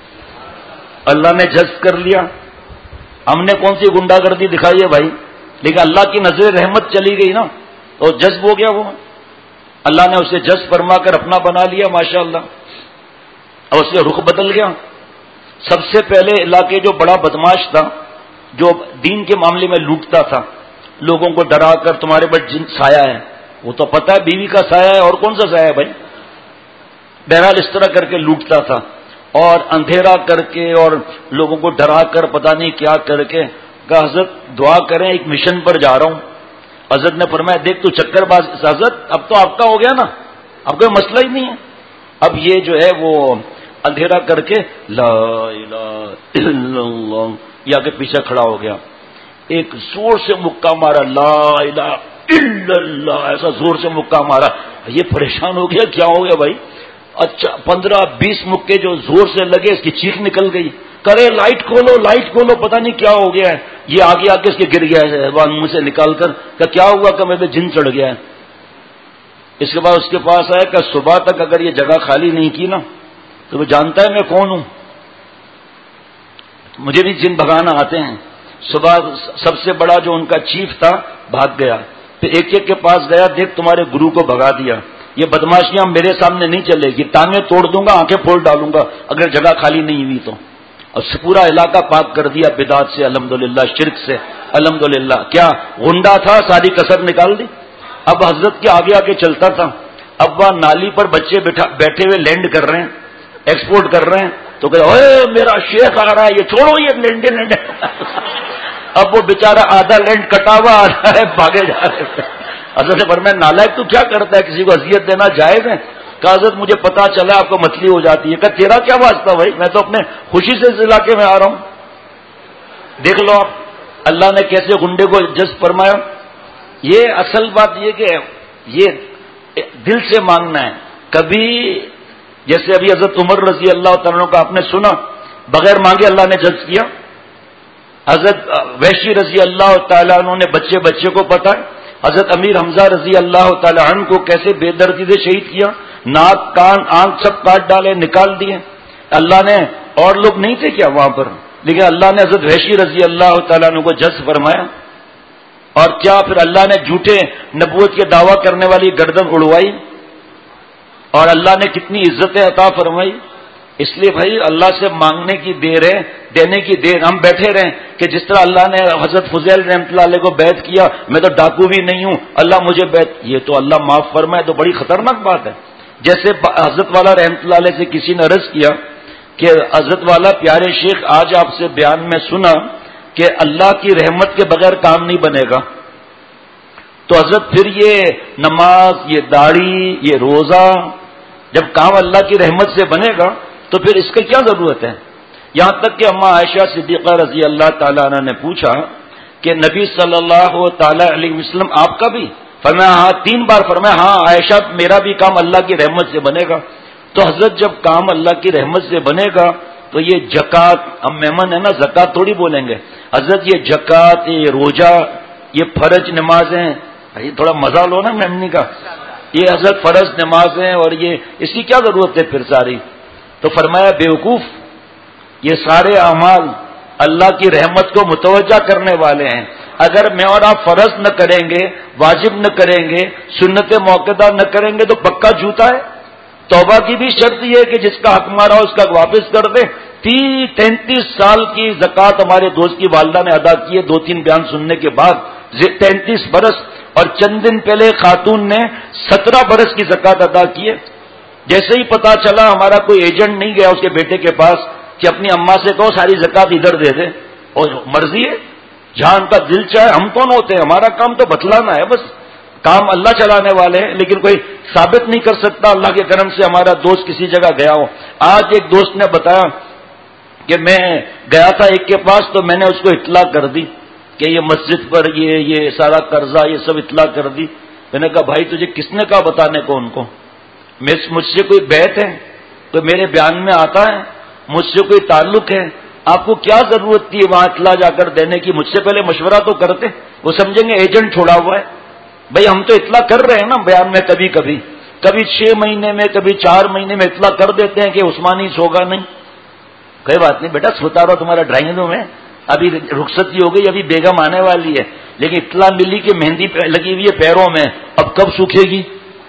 اللہ نے جذب کر لیا. ہم نے کون سی گنڈا گردی دکھائی ہے بھائی، لیکن اللہ کی نظر رحمت چلی گئی نا، تو جذب ہو گیا. وہ اللہ نے اسے جذب فرما کر اپنا بنا لیا ماشاءاللہ، اور اس کا رخ بدل گیا. سب سے پہلے علاقے جو بڑا بدماش تھا، جو دین کے معاملے میں لوٹتا تھا، لوگوں کو ڈرا کر تمہارے پر جن سایہ ہے، وہ تو پتہ ہے بیوی کا سایہ ہے اور کون سا سایہ ہے بھائی. بہرحال اس طرح کر کے لوٹتا تھا اور اندھیرا کر کے اور لوگوں کو ڈرا کر پتہ نہیں کیا کر کے. کہا حضرت دعا کریں، ایک مشن پر جا رہا ہوں. حضرت نے فرمایا دیکھ تو چکر باز. حضرت اب تو آپ کا ہو گیا نا، اب کوئی مسئلہ ہی نہیں ہے. اب یہ جو ہے وہ اندھیرا کر کے لا الہ الا اللہ یہ آگے پیچھے کھڑا ہو گیا، ایک زور سے مکہ مارا، لا الہ الا اللہ، ایسا زور سے مکہ مارا. یہ پریشان ہو گیا، کیا ہو گیا بھائی؟ اچھا 15-20 مکے جو زور سے لگے، اس کی چیخ نکل گئی، کرے لائٹ کھولو لائٹ کھولو، پتہ نہیں کیا ہو گیا ہے. یہ آگے آگے اس کے گر گیا ہے منہ سے نکال کر. کیا ہوا؟ کہ میرے جن چڑھ گیا ہے. اس کے بعد اس کے پاس آیا کہ صبح تک اگر یہ جگہ خالی نہیں کی نا تو وہ جانتا ہے میں کون ہوں، مجھے بھی جن بھگانا آتے ہیں. صبح سب سے بڑا جو ان کا چیف تھا بھاگ گیا، پھر ایک ایک کے پاس گیا، دیکھ تمہارے گرو کو بھگا دیا، یہ بدماشیاں میرے سامنے نہیں چلے گی، ٹانگیں توڑ دوں گا، آنکھیں پھوڑ ڈالوں گا اگر جگہ خالی نہیں ہوئی تو. اور پورا علاقہ پاک کر دیا بدعت سے، الحمدللہ، شرک سے، الحمدللہ. کیا غنڈا تھا، ساری کسر نکال دی. اب حضرت کے آگے آگے چلتا تھا. اب وہاں نالی پر بچے بیٹھے ہوئے لینڈ کر رہے ہیں، ایکسپورٹ کر رہے ہیں، تو کہ اوے میرا شیخ آ رہا ہے، یہ چھوڑو یہ لینڈ. اب وہ بیچارہ آدھا لینڈ کٹا ہوا آ رہا ہے، بھاگے جا رہے ہیں. حضرت سے فرمایا نالائق تو کیا کرتا ہے، کسی کو اذیت دینا جائز ہے؟ کہ حضرت مجھے پتا چلا آپ کو مچھلی ہو جاتی ہے. کہ تیرا کیا واسطہ بھائی، میں تو اپنے خوشی سے اس علاقے میں آ رہا ہوں. دیکھ لو آپ اللہ نے کیسے غنڈے کو جذب فرمایا. یہ اصل بات یہ کہ یہ دل سے مانگنا ہے. کبھی جیسے ابھی حضرت عمر رضی اللہ تعالیٰ کا آپ نے سنا، بغیر مانگے اللہ نے جذب کیا. حضرت وحشی رضی اللہ تعالیٰ عنہ نے بچے کو پتا ہے حضرت امیر حمزہ رضی اللہ تعالیٰ عنہ کو کیسے بے دردی سے شہید کیا، ناک کان آنکھ سب کاٹ ڈالے، نکال دیے. اللہ نے، اور لوگ نہیں تھے کیا وہاں پر؟ لیکن اللہ نے حضرت وحشی رضی اللہ تعالیٰ عنہ کو جذب فرمایا، اور کیا پھر اللہ نے جھوٹے نبوت کے دعویٰ کرنے والی گردن اڑوائی، اور اللہ نے کتنی عزتیں عطا فرمائی. اس لیے بھائی اللہ سے مانگنے کی دیر ہے، دینے کی دیر. ہم بیٹھے رہیں کہ جس طرح اللہ نے حضرت فضیل رحمۃ اللہ علیہ کو بیعت کیا، میں تو ڈاکو بھی نہیں ہوں، اللہ مجھے بیعت، یہ تو اللہ معاف فرمائے تو بڑی خطرناک بات ہے. جیسے حضرت والا رحمۃ اللہ علیہ سے کسی نے عرض کیا کہ حضرت والا پیارے شیخ آج آپ سے بیان میں سنا کہ اللہ کی رحمت کے بغیر کام نہیں بنے گا، تو حضرت پھر یہ نماز، یہ داڑھی، یہ روزہ، جب کام اللہ کی رحمت سے بنے گا تو پھر اس کی کیا ضرورت ہے؟ یہاں تک کہ اما عائشہ صدیقہ رضی اللہ تعالیٰ عنہ نے پوچھا کہ نبی صلی اللہ تعالی علیہ وسلم آپ کا بھی؟ فرمایا ہاں، 3 بار فرمایا ہاں عائشہ میرا بھی کام اللہ کی رحمت سے بنے گا. تو حضرت جب کام اللہ کی رحمت سے بنے گا تو یہ زکوٰۃ، ہم مہمان ہے نا زکوٰۃ تھوڑی بولیں گے حضرت، یہ زکوٰۃ، یہ روزہ، یہ فرض نمازیں، تھوڑا مزہ لو نا مہمنی کا، یہ حضرت فرض نمازیں، اور یہ اس کی کیا ضرورت ہے پھر ساری؟ تو فرمایا بیوقوف، یہ سارے اعمال اللہ کی رحمت کو متوجہ کرنے والے ہیں. اگر میں اور آپ فرض نہ کریں گے، واجب نہ کریں گے، سنت موقعہ نہ کریں گے تو پکا جھوٹا ہے. توبہ کی بھی شرط یہ ہے کہ جس کا حق مارا اس کا واپس کر دے. 33 سال کی زکوٰۃ ہمارے دوست کی والدہ نے ادا کی ہے 2-3 بیان سننے کے بعد، 33 برس. اور چند دن پہلے خاتون نے 17 برس کی زکوٰۃ ادا کی ہے. جیسے ہی پتا چلا ہمارا کوئی ایجنٹ نہیں گیا اس کے بیٹے کے پاس کہ اپنی اماں سے کہو ساری زکوٰۃ ادھر دے دے، اور مرضی ہے جہاں ان کا دل چاہے. ہم کون ہوتے ہیں؟ ہمارا کام تو بتلانا ہے بس، کام اللہ چلانے والے ہیں، لیکن کوئی ثابت نہیں کر سکتا اللہ کے کرم سے ہمارا دوست کسی جگہ گیا ہو. آج ایک دوست نے بتایا کہ میں گیا تھا ایک کے پاس تو میں نے اس کو اطلاع کر دی کہ یہ مسجد پر یہ سارا قرضہ یہ سب اطلاع کر دی. میں نے کہا بھائی تجھے کس نے کہا بتانے کو ان کو؟ مجھ سے کوئی بیعت ہے تو میرے بیان میں آتا ہے؟ مجھ سے کوئی تعلق ہے؟ آپ کو کیا ضرورت تھی وہاں اطلاع جا کر دینے کی؟ مجھ سے پہلے مشورہ تو کرتے. وہ سمجھیں گے ایجنٹ چھوڑا ہوا ہے. بھائی ہم تو اطلاع کر رہے ہیں نا بیان میں، کبھی 6 مہینے میں، کبھی 4 مہینے میں اطلاع کر دیتے ہیں کہ عثمانی سوگا نہیں. کوئی بات نہیں بیٹا، سوتا رہو تمہارا ڈرائنگ روم ہے، ابھی رخصتی ہو گئی، ابھی بیگم آنے والی ہے، لیکن اطلاع ملی کہ مہندی لگی ہوئی ہے پیروں میں، اب کب سوکھے گی،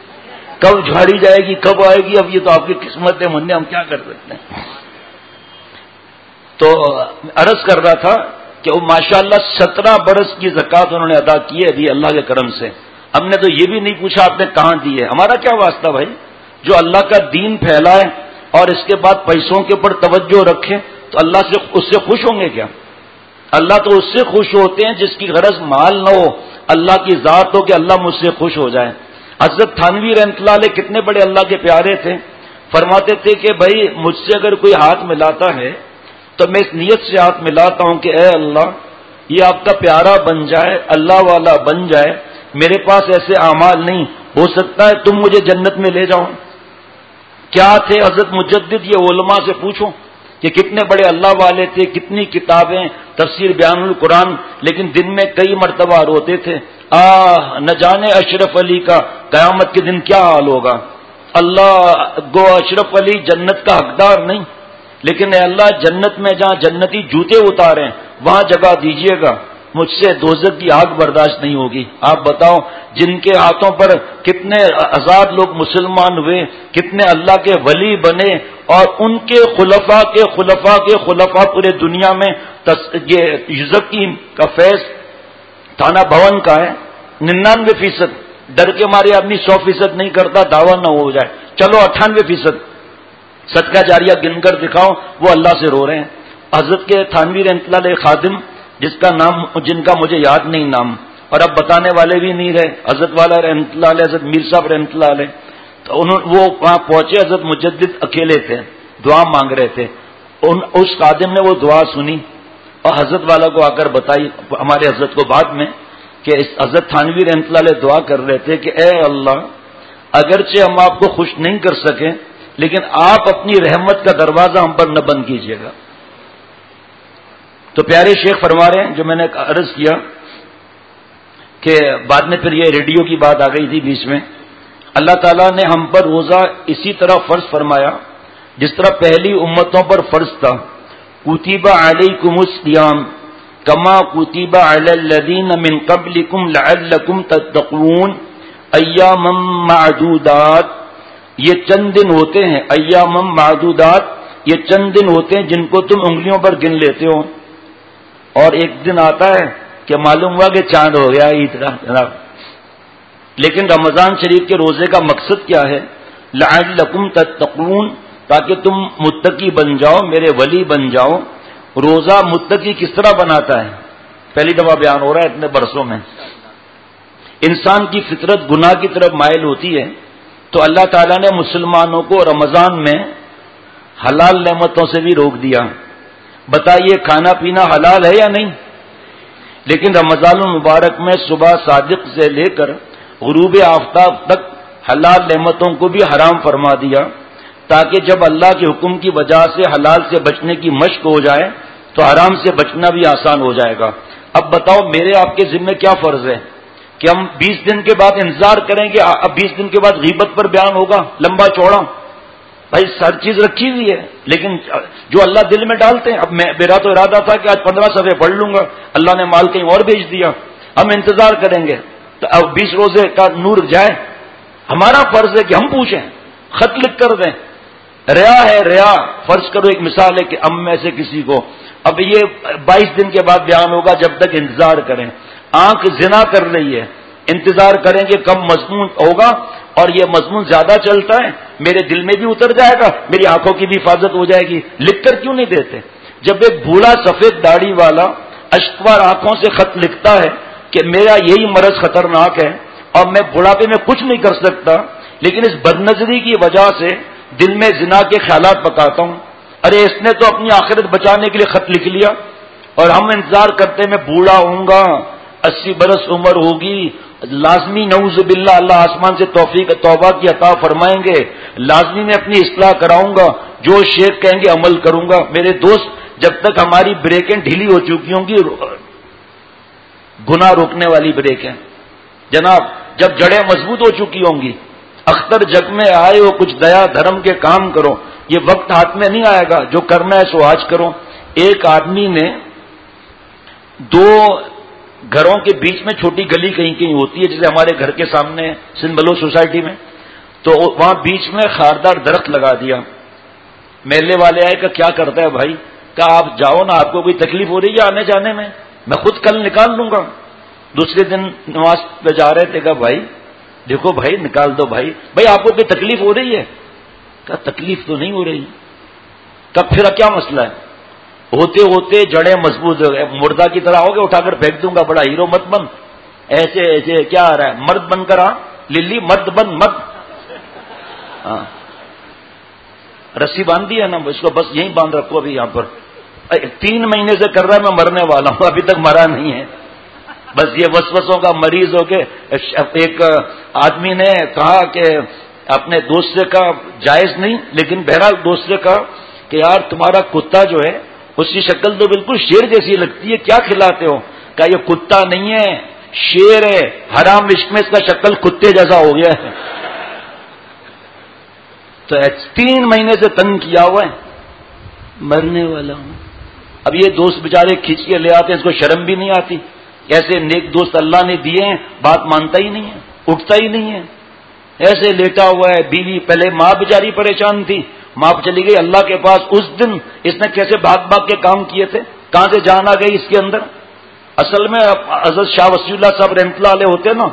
کب جھاڑی جائے گی، کب آئے گی؟ اب یہ تو آپ کی قسمت ہے منہ، ہم کیا کر سکتے ہیں. تو عرض کر رہا تھا کہ وہ ماشاءاللہ 17 برس کی زکوٰۃ انہوں نے ادا کی ہے ابھی اللہ کے کرم سے. ہم نے تو یہ بھی نہیں پوچھا آپ نے کہاں دی ہے. ہمارا کیا واسطہ بھائی؟ جو اللہ کا دین پھیلائے اور اس کے بعد پیسوں کے اوپر توجہ رکھے تو اللہ سے اس سے خوش ہوں گے کیا؟ اللہ تو اس سے خوش ہوتے ہیں جس کی غرض مال نہ ہو، اللہ کی ذات ہو کہ اللہ مجھ سے خوش ہو جائے. حضرت تھانوی رحمۃ اللہ علیہ کتنے بڑے اللہ کے پیارے تھے. فرماتے تھے کہ بھائی مجھ سے اگر کوئی ہاتھ ملاتا ہے تو میں اس نیت سے ہاتھ ملاتا ہوں کہ اے اللہ یہ آپ کا پیارا بن جائے، اللہ والا بن جائے. میرے پاس ایسے اعمال نہیں، ہو سکتا ہے تم مجھے جنت میں لے جاؤ. کیا تھے حضرت مجدد؟ یہ علماء سے پوچھو کہ کتنے بڑے اللہ والے تھے، کتنی کتابیں، تفسیر بیان القرآن، لیکن دن میں کئی مرتبہ روتے تھے. نہ جانے اشرف علی کا قیامت کے دن کیا حال ہوگا. اللہ گو اشرف علی جنت کا حقدار نہیں، لیکن اے اللہ جنت میں جہاں جنتی جوتے اتاریں وہاں جگہ دیجیے گا، مجھ سے دوزخ کی آگ برداشت نہیں ہوگی. آپ بتاؤ جن کے ہاتھوں پر کتنے ہزار لوگ مسلمان ہوئے، کتنے اللہ کے ولی بنے، اور ان کے خلفاء کے خلفاء کے خلفاء پورے دنیا میں. یہ یزقین کا فیض تھانہ بھون کا ہے 99%. ڈر کے مارے آدمی 100% نہیں کرتا دعویٰ نہ ہو جائے. چلو 98% صدقہ جاریہ گن کر دکھاؤ، وہ اللہ سے رو رہے ہیں. حضرت کے تھانوی رحمۃ اللہ علیہ خادم جن کا مجھے یاد نہیں نام، اور اب بتانے والے بھی نہیں رہے، حضرت والا رحمۃ اللہ علیہ، حضرت میر صاحب رحمۃ اللہ علیہ. تو وہ وہاں پہنچے، حضرت مجدد اکیلے تھے، دعا مانگ رہے تھے. اس خادم نے وہ دعا سنی اور حضرت والا کو آ کر بتائی، ہمارے حضرت کو بعد میں، کہ حضرت تھانوی رحمۃ اللہ علیہ دعا کر رہے تھے کہ اے اللہ اگرچہ ہم آپ کو خوش نہیں کر سکیں لیکن آپ اپنی رحمت کا دروازہ ہم پر نہ بند کیجیے گا. تو پیارے شیخ فرما رہے ہیں، جو میں نے عرض کیا کہ بعد میں پھر یہ ریڈیو کی بات آ گئی تھی بیچ میں. اللہ تعالیٰ نے ہم پر روزہ اسی طرح فرض فرمایا جس طرح پہلی امتوں پر فرض تھا. کتب علیکم الصیام کما کتب علی الذین من قبلکم لعلکم تتقون ایاما معدودات. یہ چند دن ہوتے ہیں، ایاما معدودات، یہ چند دن ہوتے ہیں جن کو تم انگلیوں پر گن لیتے ہو. اور ایک دن آتا ہے کہ معلوم ہوا کہ چاند ہو گیا عید کا جناب. لیکن رمضان شریف کے روزے کا مقصد کیا ہے؟ لعلکم تتقون، تاکہ تم متقی بن جاؤ، میرے ولی بن جاؤ. روزہ متقی کس طرح بناتا ہے؟ پہلی دفعہ بیان ہو رہا ہے اتنے برسوں میں. انسان کی فطرت گناہ کی طرف مائل ہوتی ہے، تو اللہ تعالیٰ نے مسلمانوں کو رمضان میں حلال نعمتوں سے بھی روک دیا. بتائیے کھانا پینا حلال ہے یا نہیں؟ لیکن رمضان المبارک میں صبح صادق سے لے کر غروب آفتاب تک حلال نعمتوں کو بھی حرام فرما دیا، تاکہ جب اللہ کے حکم کی وجہ سے حلال سے بچنے کی مشق ہو جائے تو حرام سے بچنا بھی آسان ہو جائے گا. اب بتاؤ میرے آپ کے ذمہ کیا فرض ہے کہ ہم 20 دن کے بعد انتظار کریں گے اب 20 دن کے بعد غیبت پر بیان ہوگا لمبا چوڑا؟ بھائی ہر چیز رکھی ہوئی ہے، لیکن جو اللہ دل میں ڈالتے ہیں. اب میرا تو ارادہ تھا کہ آج 15 صفحے پڑھ لوں گا، اللہ نے مال کہیں اور بھیج دیا. ہم انتظار کریں گے تو اب 20 روزے کا نور جائے. ہمارا فرض ہے کہ ہم پوچھیں، خط لکھ کر دیں. ریا ہے ریا. فرض کرو ایک مثال ہے کہ اب میں سے کسی کو اب یہ 22 دن کے بعد بیان ہوگا، جب تک انتظار کریں. آنکھ زنا کر رہی ہے، انتظار کریں گے کب مضمون ہوگا، اور یہ مضمون زیادہ چلتا ہے میرے دل میں بھی اتر جائے گا، میری آنکھوں کی بھی حفاظت ہو جائے گی. لکھ کر کیوں نہیں دیتے؟ جب ایک بوڑھا سفید داڑھی والا اشکوار آنکھوں سے خط لکھتا ہے کہ میرا یہی مرض خطرناک ہے اور میں بڑھاپے میں کچھ نہیں کر سکتا، لیکن اس بدنظری کی وجہ سے دل میں زنا کے خیالات پکاتا ہوں. ارے اس نے تو اپنی آخرت بچانے کے لیے خط لکھ لیا، اور ہم انتظار کرتے میں بوڑھا ہوں گا، 80 برس عمر ہوگی، لازمی نعوذ باللہ اللہ آسمان سے توفیق توبہ کی عطا فرمائیں گے، لازمی میں اپنی اصلاح کراؤں گا، جو شیخ کہیں گے عمل کروں گا. میرے دوست جب تک ہماری بریکیں ڈھیلی ہو چکی ہوں گی، گناہ روکنے والی بریکیں جناب، جب جڑیں مضبوط ہو چکی ہوں گی، اختر جگ میں آئے ہو کچھ دیا دھرم کے کام کرو، یہ وقت ہاتھ میں نہیں آئے گا، جو کرنا ہے سو آج کرو. ایک آدمی نے 2 گھروں کے بیچ میں چھوٹی گلی کہیں کہیں ہوتی ہے، جیسے ہمارے گھر کے سامنے سندھ بلوچ سوسائٹی میں، تو وہاں بیچ میں خاردار درخت لگا دیا. محلے والے آئے کہ کیا کرتا ہے بھائی؟ کہا آپ جاؤ نا، آپ کو کوئی تکلیف ہو رہی ہے آنے جانے میں خود کل نکال لوں گا. دوسرے دن نماز پہ جا رہے تھے، کہا بھائی دیکھو بھائی نکال دو بھائی آپ کو کوئی تکلیف ہو رہی ہے؟ کہا تکلیف تو نہیں ہو رہی. کب پھر کیا مسئلہ ہے؟ ہوتے ہوتے جڑیں مضبوط ہو گئے، مردہ کی طرح ہو گئے، اٹھا کر پھینک دوں گا، بڑا ہیرو مت بن، ایسے ایسے کیا آ رہا ہے، مرد بن کر للی مرد بن مت. رسی باندھ دی ہے نا اس کو، بس یہیں باندھ رکھو ابھی یہاں پر. 3 مہینے سے کر رہا ہے، میں مرنے والا ہوں، ابھی تک مرا نہیں ہے. بس یہ وسوسوں کا مریض ہو کے. ایک آدمی نے کہا کہ اپنے دوست سے کہا، جائز نہیں لیکن بہرحال دوست سے کہا کہ یار تمہارا کتا جو ہے اس کی شکل تو بالکل شیر جیسی لگتی ہے، کیا کھلاتے ہو؟ کہا یہ کتا نہیں ہے شیر ہے، حرام عشق میں اس کا شکل کتے جیسا ہو گیا ہے. تو 3 مہینے سے تنگ کیا ہوا ہے، مرنے والا ہوں. اب یہ دوست بیچارے کھینچ کے لے آتے ہیں، اس کو شرم بھی نہیں آتی. ایسے نیک دوست اللہ نے دیے ہیں، بات مانتا ہی نہیں ہے، اٹھتا ہی نہیں ہے، ایسے لیٹا ہوا ہے. بیوی پہلے ماں بیچاری پریشان تھی، ماں چلی گئی اللہ کے پاس. اس دن اس نے کیسے بھاگ کے کام کیے تھے، کہاں سے جان آ گئی اس کے اندر. اصل میں حضرت شاہ وصی اللہ صاحب رحمۃ اللہ علیہ ہوتے نا،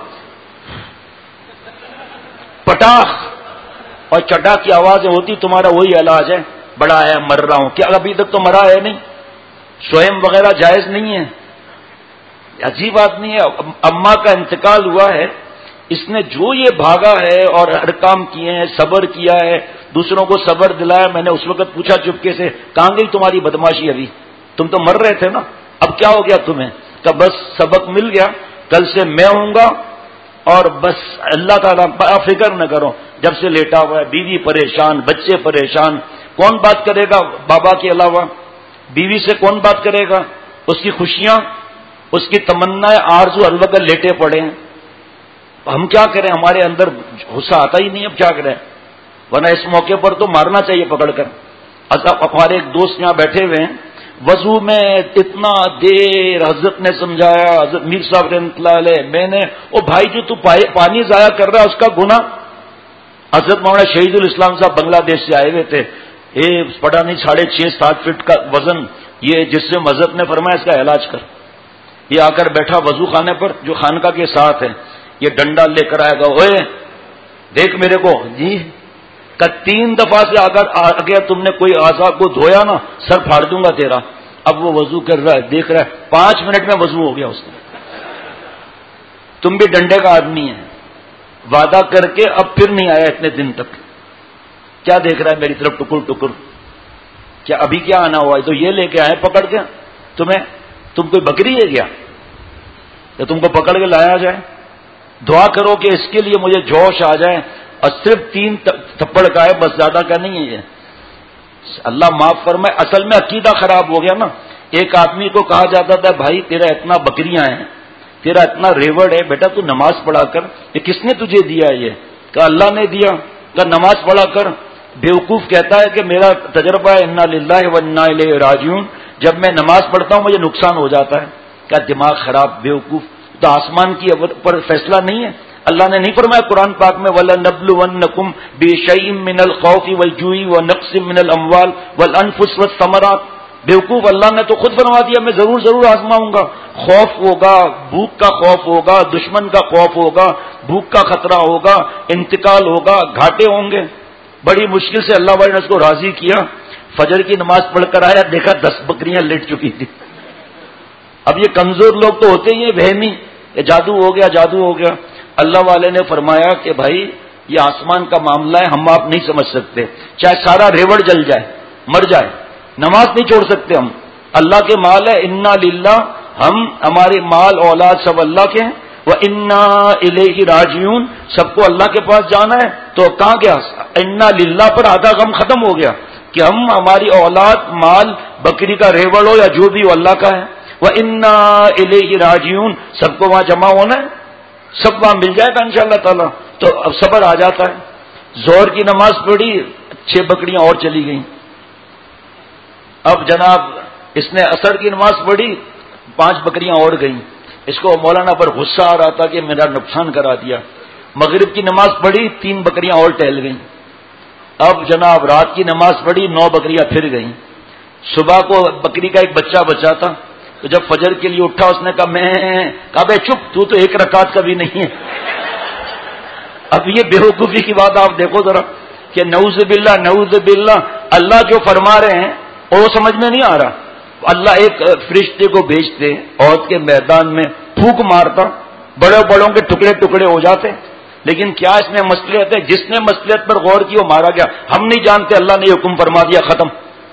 پٹاخ اور چٹا کی آوازیں ہوتی، تمہارا وہی علاج ہے، بڑا ہے مر رہا ہوں. کیا ابھی تک تو مرا ہے نہیں؟ سوئم وغیرہ جائز نہیں ہے. عجیب آدمی ہے. اماں کا انتقال ہوا ہے، اس نے جو یہ بھاگا ہے اور ہر کام کیے ہیں، صبر کیا ہے، دوسروں کو صبر دلایا. میں نے اس وقت پوچھا چپکے سے، کہاں گئی تمہاری بدماشی؟ ابھی تم تو مر رہے تھے نا، اب کیا ہو گیا تمہیں؟ کہ بس سبق مل گیا، کل سے میں ہوں گا اور بس اللہ تعالیٰ فکر نہ کرو. جب سے لیٹا ہوا ہے، بیوی پریشان، بچے پریشان. کون بات کرے گا بابا کے علاوہ؟ بیوی سے کون بات کرے گا؟ اس کی خوشیاں، اس کی تمنا آرزو ہر وقت لیٹے پڑے ہیں. ہم کیا کریں؟ ہمارے اندر غصہ آتا ہی نہیں، اب کیا کریں؟ ورنہ اس موقع پر تو مارنا چاہیے پکڑ کر. ہمارے ایک دوست یہاں بیٹھے ہوئے ہیں، وضو میں اتنا دیر حضرت نے سمجھایا، حضرت میر صاحب رحمۃ اللہ علیہ، میں نے او بھائی جو تو پانی ضائع کر رہا ہے اس کا گناہ. حضرت مولانا شہید الاسلام صاحب بنگلہ دیش سے آئے ہوئے تھے، پڑا نہیں 6.5-7 فٹ کا وزن، یہ جس سے حضرت نے فرمایا اس کا علاج کر. یہ آ کر بیٹھا وضو خانے پر جو خانقاہ کے ساتھ ہے، یہ ڈنڈا لے کر آئے گا، اوے دیکھ میرے کو جی کا 3 دفعہ سے اگر تم نے کوئی اعضاء کو دھویا نا سر پھاڑ دوں گا تیرا. اب وہ وضو کر رہا ہے، دیکھ رہا ہے 5 منٹ میں وضو ہو گیا اس کا. تم بھی ڈنڈے کا آدمی ہے، وعدہ کر کے اب پھر نہیں آیا اتنے دن تک. کیا دیکھ رہا ہے میری طرف ٹکر ٹکر؟ کیا ابھی کیا آنا ہوا ہے؟ تو یہ لے کے آئے پکڑ کے تم کوئی بکری ہے کیا کہ تم کو پکڑ کے لایا جائے؟ دعا کرو کہ اس کے لیے مجھے جوش آ جائے، اور صرف 3 تھپڑ کا ہے، بس زیادہ کا نہیں ہے. یہ اللہ معاف فرمائے، اصل میں عقیدہ خراب ہو گیا نا. ایک آدمی کو کہا جاتا تھا بھائی تیرا اتنا بکریاں ہیں، تیرا اتنا ریوڑ ہے، بیٹا تو نماز پڑھا کر. یہ کس نے تجھے دیا؟ یہ کہا اللہ نے دیا. کہا نماز پڑھا کر. بیوقوف کہتا ہے کہ میرا تجربہ ہے انا للہ و انا الیہ راجعون، جب میں نماز پڑھتا ہوں مجھے نقصان ہو جاتا ہے. کیا دماغ خراب بیوقوف. تو آسمان کی پر فیصلہ نہیں ہے؟ اللہ نے نہیں فرمایا قرآن پاک میں وَلَنَبْلُوَنَّكُمْ بِشَيْءٍ مِّنَ الْخَوْفِ وَالْجُوعِ وَنَقْصٍ مِّنَ الْأَمْوَالِ وَالْأَنفُسِ وَالثَّمَرَاتِ. بیوقوف اللہ نے تو خود فرما دیا میں ضرور آزماؤں گا. خوف ہوگا، بھوک کا خوف ہوگا، دشمن کا خوف ہوگا، بھوک کا خطرہ ہوگا، انتقال ہوگا، گھاٹے ہوں گے. بڑی مشکل سے اللہ والے نے اس کو راضی کیا. فجر کی نماز پڑھ کر آیا، دیکھا 10 بکریاں لیٹ چکی تھی. اب یہ کمزور لوگ تو ہوتے ہی ہیں وہمی، یہ جادو ہو گیا جادو ہو گیا. اللہ والے نے فرمایا کہ بھائی یہ آسمان کا معاملہ ہے، ہم آپ نہیں سمجھ سکتے. چاہے سارا ریوڑ جل جائے، مر جائے، نماز نہیں چھوڑ سکتے ہم. اللہ کے مال ہے، انا للہ، ہم ہمارے مال اولاد سب اللہ کے ہیں، وَإِنَّا إِلَيْهِ راجعون، سب کو اللہ کے پاس جانا ہے. تو کہاں گیا؟ انا للہ پر آدھا غم ختم ہو گیا کہ ہم ہماری اولاد مال بکری کا ریوڑ ہو یا جو بھی ہو اللہ کا ہے. وَإِنَّا إِلَيْهِ راجعون، سب کو وہاں جمع ہونا ہے، سب وہاں مل جائے گا انشاءاللہ تعالی. تو اب صبر آ جاتا ہے. ظہر کی نماز پڑھی، 6 بکریاں اور چلی گئیں. اب جناب اس نے عصر کی نماز پڑھی، 5 بکریاں اور گئیں. اس کو مولانا پر غصہ آ رہا تھا کہ میرا نقصان کرا دیا. مغرب کی نماز پڑھی، 3 بکریاں اور ٹہل گئیں. اب جناب رات کی نماز پڑھی، 9 بکریاں پھر گئیں. صبح کو بکری کا ایک بچہ بچا تھا، تو جب فجر کے لیے اٹھا اس نے کہا بے چپ، تو 1 رکعت کا بھی نہیں ہے. اب یہ بیوقوفی کی بات آپ دیکھو ذرا کہ نعوذ باللہ نعوذ باللہ، اللہ جو فرما رہے ہیں اور وہ سمجھ میں نہیں آ رہا. اللہ ایک فرشتے کو بھیجتے عہد کے میدان میں، پھونک مارتا، بڑے بڑوں کے ٹکڑے ٹکڑے ہو جاتے. لیکن کیا اس میں مصلحت ہے؟ جس نے مصلحت پر غور کی وہ مارا گیا. ہم نہیں جانتے، اللہ نے حکم فرما دیا، ختم.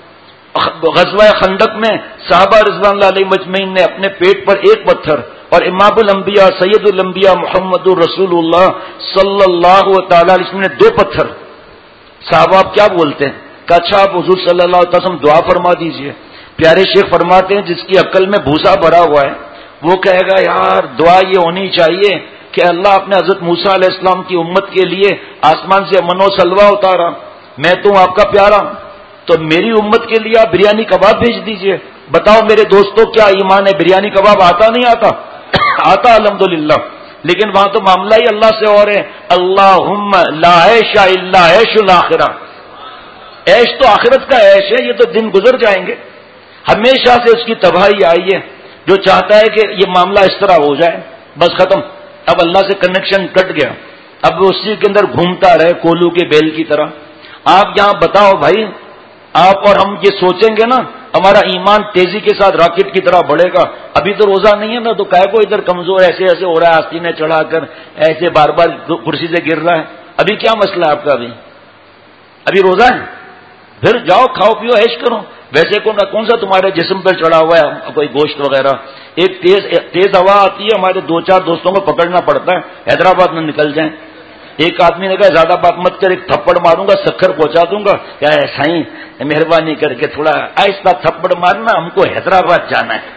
غزوہ خندق میں صحابہ رضوان اللہ علیہ مجمعین نے اپنے پیٹ پر 1 پتھر، اور امام الانبیاء سید الانبیاء محمد الرسول اللہ صلی اللہ تعالی علیہ وسلم نے 2 پتھر. صحابہ آپ کیا بولتے ہیں؟ کہ اچھا آپ حضور صلی اللہ علیہ وسلم دعا فرما دیجئے. پیارے شیخ فرماتے ہیں جس کی عقل میں بھوسا بھرا ہوا ہے وہ کہے گا یار دعا یہ ہونی چاہیے کہ اللہ اپنے حضرت موسیٰ علیہ السلام کی امت کے لیے آسمان سے امن و سلوہ اتارا، میں تو آپ کا پیارا، تو میری امت کے لیے آپ بریانی کباب بھیج دیجئے. بتاؤ میرے دوستوں کیا ایمان ہے؟ بریانی کباب آتا نہیں آتا؟ آتا الحمدللہ. لیکن وہاں تو معاملہ ہی اللہ سے اور ہے. اللہم لا عیش الا عیش الاخرہ، عیش تو آخرت کا عیش ہے، یہ تو دن گزر جائیں گے. ہمیشہ سے اس کی تباہی آئی ہے. جو چاہتا ہے کہ یہ معاملہ اس طرح ہو جائے بس ختم. اب اللہ سے کنیکشن کٹ گیا، اب وہ اسی کے اندر گھومتا رہے کولو کے بیل کی طرح. آپ یہاں بتاؤ بھائی، آپ اور ہم یہ سوچیں گے نا ہمارا ایمان تیزی کے ساتھ راکٹ کی طرح بڑھے گا. ابھی تو روزہ نہیں ہے نا، تو کہے کو ادھر کمزور ایسے ایسے ہو رہا ہے، آستینیں چڑھا کر ایسے بار بار کرسی سے گر رہا ہے. ابھی کیا مسئلہ ہے آپ کا؟ ابھی روزہ ہے؟ پھر جاؤ کھاؤ پیو عیش کرو. ویسے کون سا تمہارے جسم پر چڑھا ہوا ہے کوئی گوشت وغیرہ؟ ایک تیز ہوا آتی ہے، ہمارے 2-4 دوستوں کو پکڑنا پڑتا ہے حیدرآباد میں نکل جائیں. ایک آدمی نے کہا زیادہ بات مت کر، 1 تھپڑ ماروں گا سکھر پہنچا دوں گا. کیا ہے سائیں مہربانی کر کے تھوڑا آہستہ تھپڑ مارنا، ہم کو حیدرآباد جانا ہے.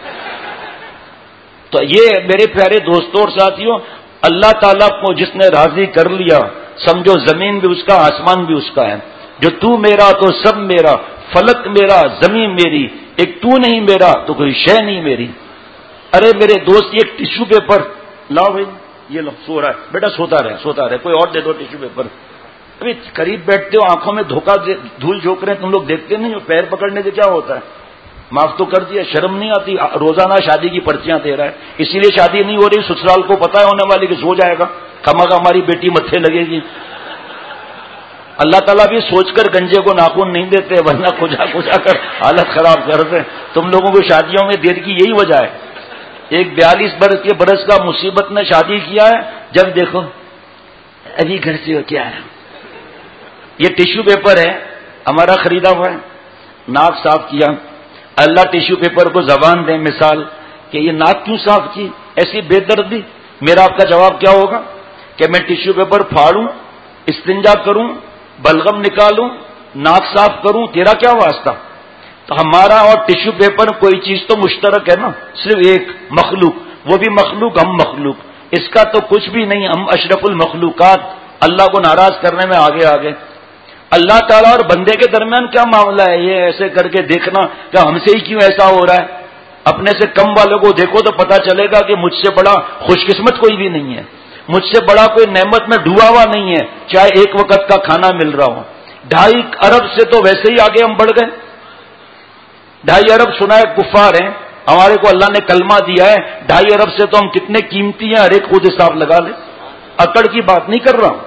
تو یہ میرے پیارے دوستوں اور ساتھیوں، اللہ تعالیٰ کو جس نے راضی کر لیا سمجھو زمین بھی اس کا آسمان بھی اس کا ہے. جو تو میرا تو سب میرا، فلک میرا زمین میری، ایک تو نہیں میرا تو کوئی شے نہیں میری. ارے میرے دوست یہ ٹیشو پیپر لاؤ بھائی، یہ لو، سو رہا ہے بیٹا، سوتا رہے، کوئی اور دے دو ٹیشو پیپر. ابھی قریب بیٹھتے ہو، آنکھوں میں دھوکہ دھول جھونک رہے ہیں، تم لوگ دیکھتے نہیں ہو پیر پکڑنے سے کیا ہوتا ہے. معاف تو کر دیا، شرم نہیں آتی؟ روزانہ شادی کی پرچیاں دے رہا ہے، اسی لیے شادی نہیں ہو رہی، سسرال کو پتہ ہے ہونے والی کہ سو جائے گا، کھماگا ہماری بیٹی متھے لگے گی. اللہ تعالیٰ بھی سوچ کر گنجے کو ناخن نہیں دیتے، ورنہ کھجا کر حالت خراب کرتے. تم لوگوں کو شادیوں میں دیر کی یہی وجہ ہے. ایک 42 برس کا مصیبت نے شادی کیا ہے، جب دیکھو ابھی گھر سے کیا ہے، یہ ٹیشو پیپر ہے ہمارا خریدا ہوا ہے، ناک صاف کیا. اللہ ٹیشو پیپر کو زبان دے مثال کہ یہ ناک کیوں صاف کی، ایسی بے دردی. میرا آپ کا جواب کیا ہوگا کہ میں ٹیشو پیپر پھاڑوں، استنجا کروں، بلغم نکالوں، ناک صاف کروں، تیرا کیا واسطہ؟ تو ہمارا اور ٹیشو پیپر کوئی چیز تو مشترک ہے نا، صرف ایک مخلوق، وہ بھی مخلوق ہم مخلوق. اس کا تو کچھ بھی نہیں، ہم اشرف المخلوقات، اللہ کو ناراض کرنے میں آگے. اللہ تعالیٰ اور بندے کے درمیان کیا معاملہ ہے؟ یہ ایسے کر کے دیکھنا کہ ہم سے ہی کیوں ایسا ہو رہا ہے. اپنے سے کم والوں کو دیکھو تو پتا چلے گا کہ مجھ سے بڑا خوش قسمت کوئی بھی نہیں ہے، مجھ سے بڑا کوئی نعمت میں ڈوبا ہوا نہیں ہے، چاہے ایک وقت کا کھانا مل رہا ہو. 2.5 ارب سے تو ویسے ہی آگے ہم بڑھ گئے. 2.5 ارب سنا ہے کفار ہیں، ہمارے کو اللہ نے کلمہ دیا ہے. 2.5 ارب سے تو ہم کتنے قیمتی ہیں، ہر ایک خود حساب لگا لے. اکڑ کی بات نہیں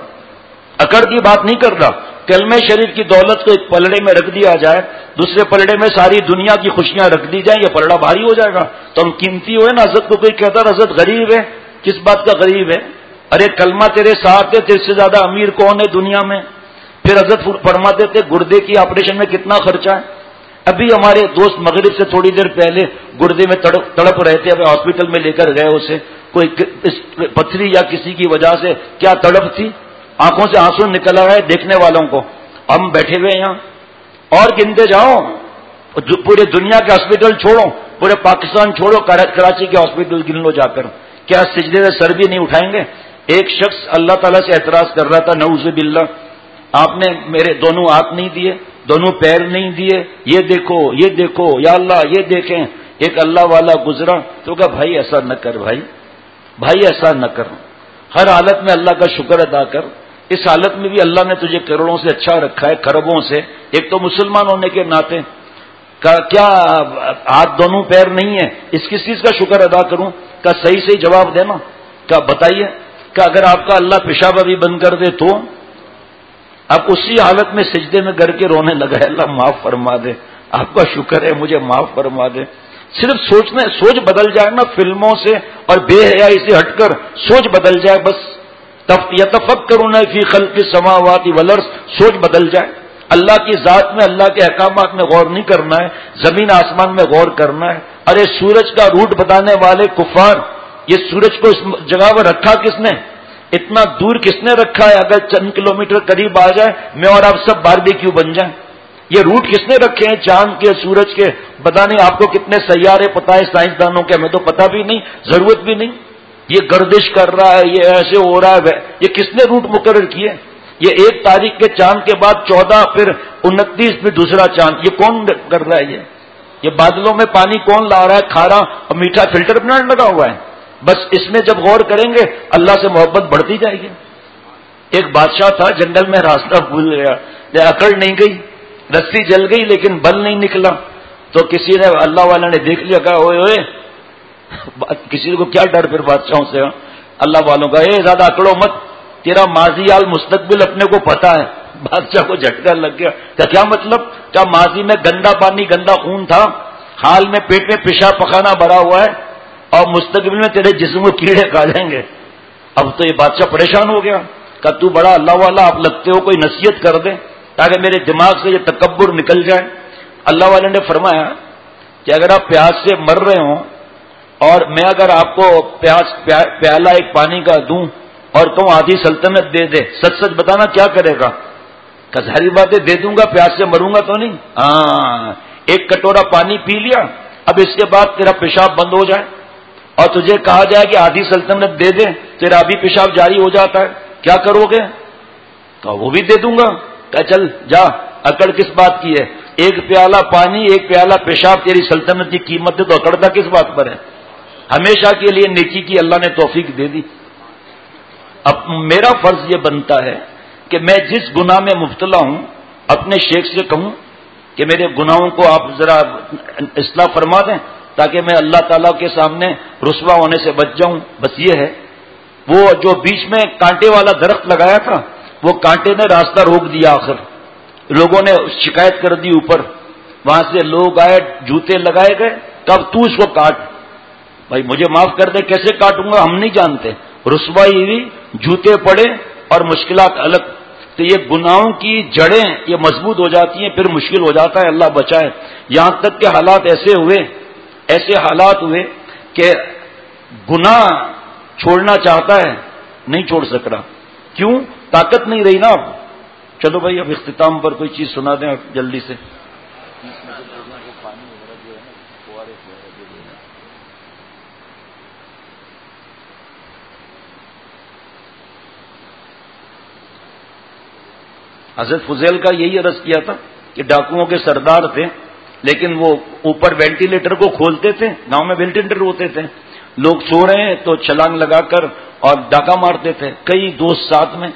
کر رہا، کلمہ شریف کی دولت کو ایک پلڑے میں رکھ دیا جائے، دوسرے پلڑے میں ساری دنیا کی خوشیاں رکھ دی جائیں، یہ پلڑا بھاری ہو جائے گا. تو ہم قیمتی ہوئے نا. حضرت کو کوئی کہتا ہے حضرت غریب ہے، کس بات کا غریب ہے؟ ارے کلمہ تیرے ساتھ ہے، تیرے سے زیادہ امیر کون ہے دنیا میں؟ پھر حضرت فرماتے تھے گردے کی آپریشن میں کتنا خرچہ ہے. ابھی ہمارے دوست مغرب سے تھوڑی دیر پہلے گردے میں تڑپ رہے تھے، ابھی ہاسپٹل میں لے کر گئے اسے، کوئی پتھری یا کسی کی وجہ سے کیا تڑپ تھی، آنکھوں سے آنسو نکل رہا ہے دیکھنے والوں کو. ہم بیٹھے ہوئے یہاں اور گنتے جاؤ، پورے دنیا کے ہاسپٹل چھوڑو، پورے پاکستان چھوڑو، کراچی کے ہاسپٹل گن لو جا کر، کیا سجدے سے سر بھی نہیں اٹھائیں گے؟ ایک شخص اللہ تعالیٰ سے اعتراض کر رہا تھا، نعوذ باللہ، آپ نے میرے دونوں ہاتھ نہیں دیے، دونوں پیر نہیں دیے، یہ دیکھو یا اللہ یہ دیکھیں. ایک اللہ والا گزرا تو کہا بھائی ایسا نہ کر، بھائی ایسا نہ کر، ہر حالت میں اللہ کا شکر ادا کر. اس حالت میں بھی اللہ نے تجھے کروڑوں سے اچھا رکھا ہے، خربوں سے. ایک تو مسلمان ہونے کے ناطے کیا ہاتھ دونوں پیر نہیں ہے، اس کس چیز کا شکر ادا کروں؟ کا صحیح جواب دینا. کیا بتائیے کہ اگر آپ کا اللہ پیشاب ابھی بند کر دے تو آپ اسی حالت میں سجدے میں گر کے رونے لگا ہے، اللہ معاف فرما دے، آپ کا شکر ہے مجھے معاف فرما دے. صرف سوچ بدل جائے نا، فلموں سے اور بے حیائی سے ہٹ کر سوچ بدل جائے بس. یتفکرون فی خلق السماوات والارض، سوچ بدل جائے. اللہ کی ذات میں، اللہ کے احکامات میں غور نہیں کرنا ہے، زمین آسمان میں غور کرنا ہے. ارے سورج کا روٹ بتانے والے کفار، یہ سورج کو اس جگہ پر رکھا کس نے؟ اتنا دور کس نے رکھا ہے؟ اگر چند کلومیٹر قریب آ جائے میں اور آپ سب باربیکیو بن جائیں. یہ روٹ کس نے رکھے ہیں چاند کے، سورج کے؟ پتا نہیں آپ کو کتنے سیارے پتا ہے سائنسدانوں کے، ہمیں تو پتا بھی نہیں، ضرورت بھی نہیں. یہ گردش کر رہا ہے، یہ ایسے ہو رہا ہے، یہ کس نے روٹ مقرر کیے؟ یہ 1 تاریخ کے چاند کے بعد 14، پھر 29 پھر دوسرا چاند، یہ کون کر رہا ہے؟ یہ بادلوں میں پانی کون لا رہا ہے؟ کھارا اور میٹھا فلٹر بنانے لگا ہوا ہے. بس اس میں جب غور کریں گے اللہ سے محبت بڑھتی جائے گی. ایک بادشاہ تھا، جنگل میں راستہ بھول گیا، اکڑ نہیں گئی، رسی جل گئی لیکن بل نہیں نکلا. تو کسی نے، اللہ والا نے دیکھ لیا، کہا اوئے کسی کو کیا ڈر پھر بادشاہوں سے؟ اللہ والوں کا زیادہ اکڑو مت، تیرا ماضی حال مستقبل اپنے کو پتا ہے. بادشاہ کو جھٹکا لگ گیا. کیا مطلب؟ کیا ماضی میں گندا پانی گندا خون تھا، حال میں پیٹ میں پیشاب پخانا بھرا ہوا ہے، اور مستقبل میں تیرے جسم کو کیڑے کھا جائیں گے. اب تو یہ بادشاہ پریشان ہو گیا کہ تو بڑا اللہ والا آپ لگتے ہو، کوئی نصیحت کر دے تاکہ میرے دماغ سے یہ تکبر نکل جائے. اللہ والے نے فرمایا کہ اگر آپ پیاس سے مر رہے ہوں اور میں اگر آپ کو پیالہ ایک پانی کا دوں اور کہوں آدھی سلطنت دے دے، سچ سچ بتانا کیا کرے گا؟ کہ ظاہری بات ہے دے دوں گا، پیاس سے مروں گا تو نہیں. ہاں، 1 کٹورا پانی پی لیا، اب اس کے بعد تیرا پیشاب بند ہو جائے اور تجھے کہا جائے کہ آدھی سلطنت دے دے، تیرا ابھی پیشاب جاری ہو جاتا ہے، کیا کرو گے؟ تو وہ بھی دے دوں گا. کہ چل جا، اکڑ کس بات کی ہے؟ ایک پیالہ پانی ایک پیالہ پیشاب تیری سلطنت کی قیمت ہے، تو اکڑتا کس بات پر ہے؟ ہمیشہ کے لیے نیکی کی اللہ نے توفیق دے دی۔ اب میرا فرض یہ بنتا ہے کہ میں جس گناہ میں مبتلا ہوں اپنے شیخ سے کہوں کہ میرے گناہوں کو آپ ذرا اصلاح فرما دیں تاکہ میں اللہ تعالیٰ کے سامنے رسوا ہونے سے بچ جاؤں، بس یہ ہے۔ وہ جو بیچ میں کانٹے والا درخت لگایا تھا وہ کانٹے نے راستہ روک دیا، آخر لوگوں نے شکایت کر دی اوپر، وہاں سے لوگ آئے، جوتے لگائے گئے، کب تو اس کو کاٹ۔ بھائی مجھے معاف کر دے، کیسے کاٹوں گا ہم نہیں جانتے، رسوائی ہوئی، جوتے پڑے اور مشکلات الگ۔ تو یہ گناہوں کی جڑیں یہ مضبوط ہو جاتی ہیں، پھر مشکل ہو جاتا ہے، اللہ بچائے۔ یہاں تک کہ حالات ایسے حالات ہوئے کہ گناہ چھوڑنا چاہتا ہے نہیں چھوڑ سک رہا، کیوں؟ طاقت نہیں رہی نا اب۔ چلو بھائی اب اختتام پر کوئی چیز سنا دیں آپ جلدی سے۔ حضرت فضیل کا یہی عرض کیا تھا کہ ڈاکوؤں کے سردار تھے، لیکن وہ اوپر وینٹیلیٹر کو کھولتے تھے، گاؤں میں وینٹیلیٹر ہوتے تھے، لوگ سو رہے ہیں تو چھلانگ لگا کر اور ڈاکہ مارتے تھے، کئی دوست ساتھ میں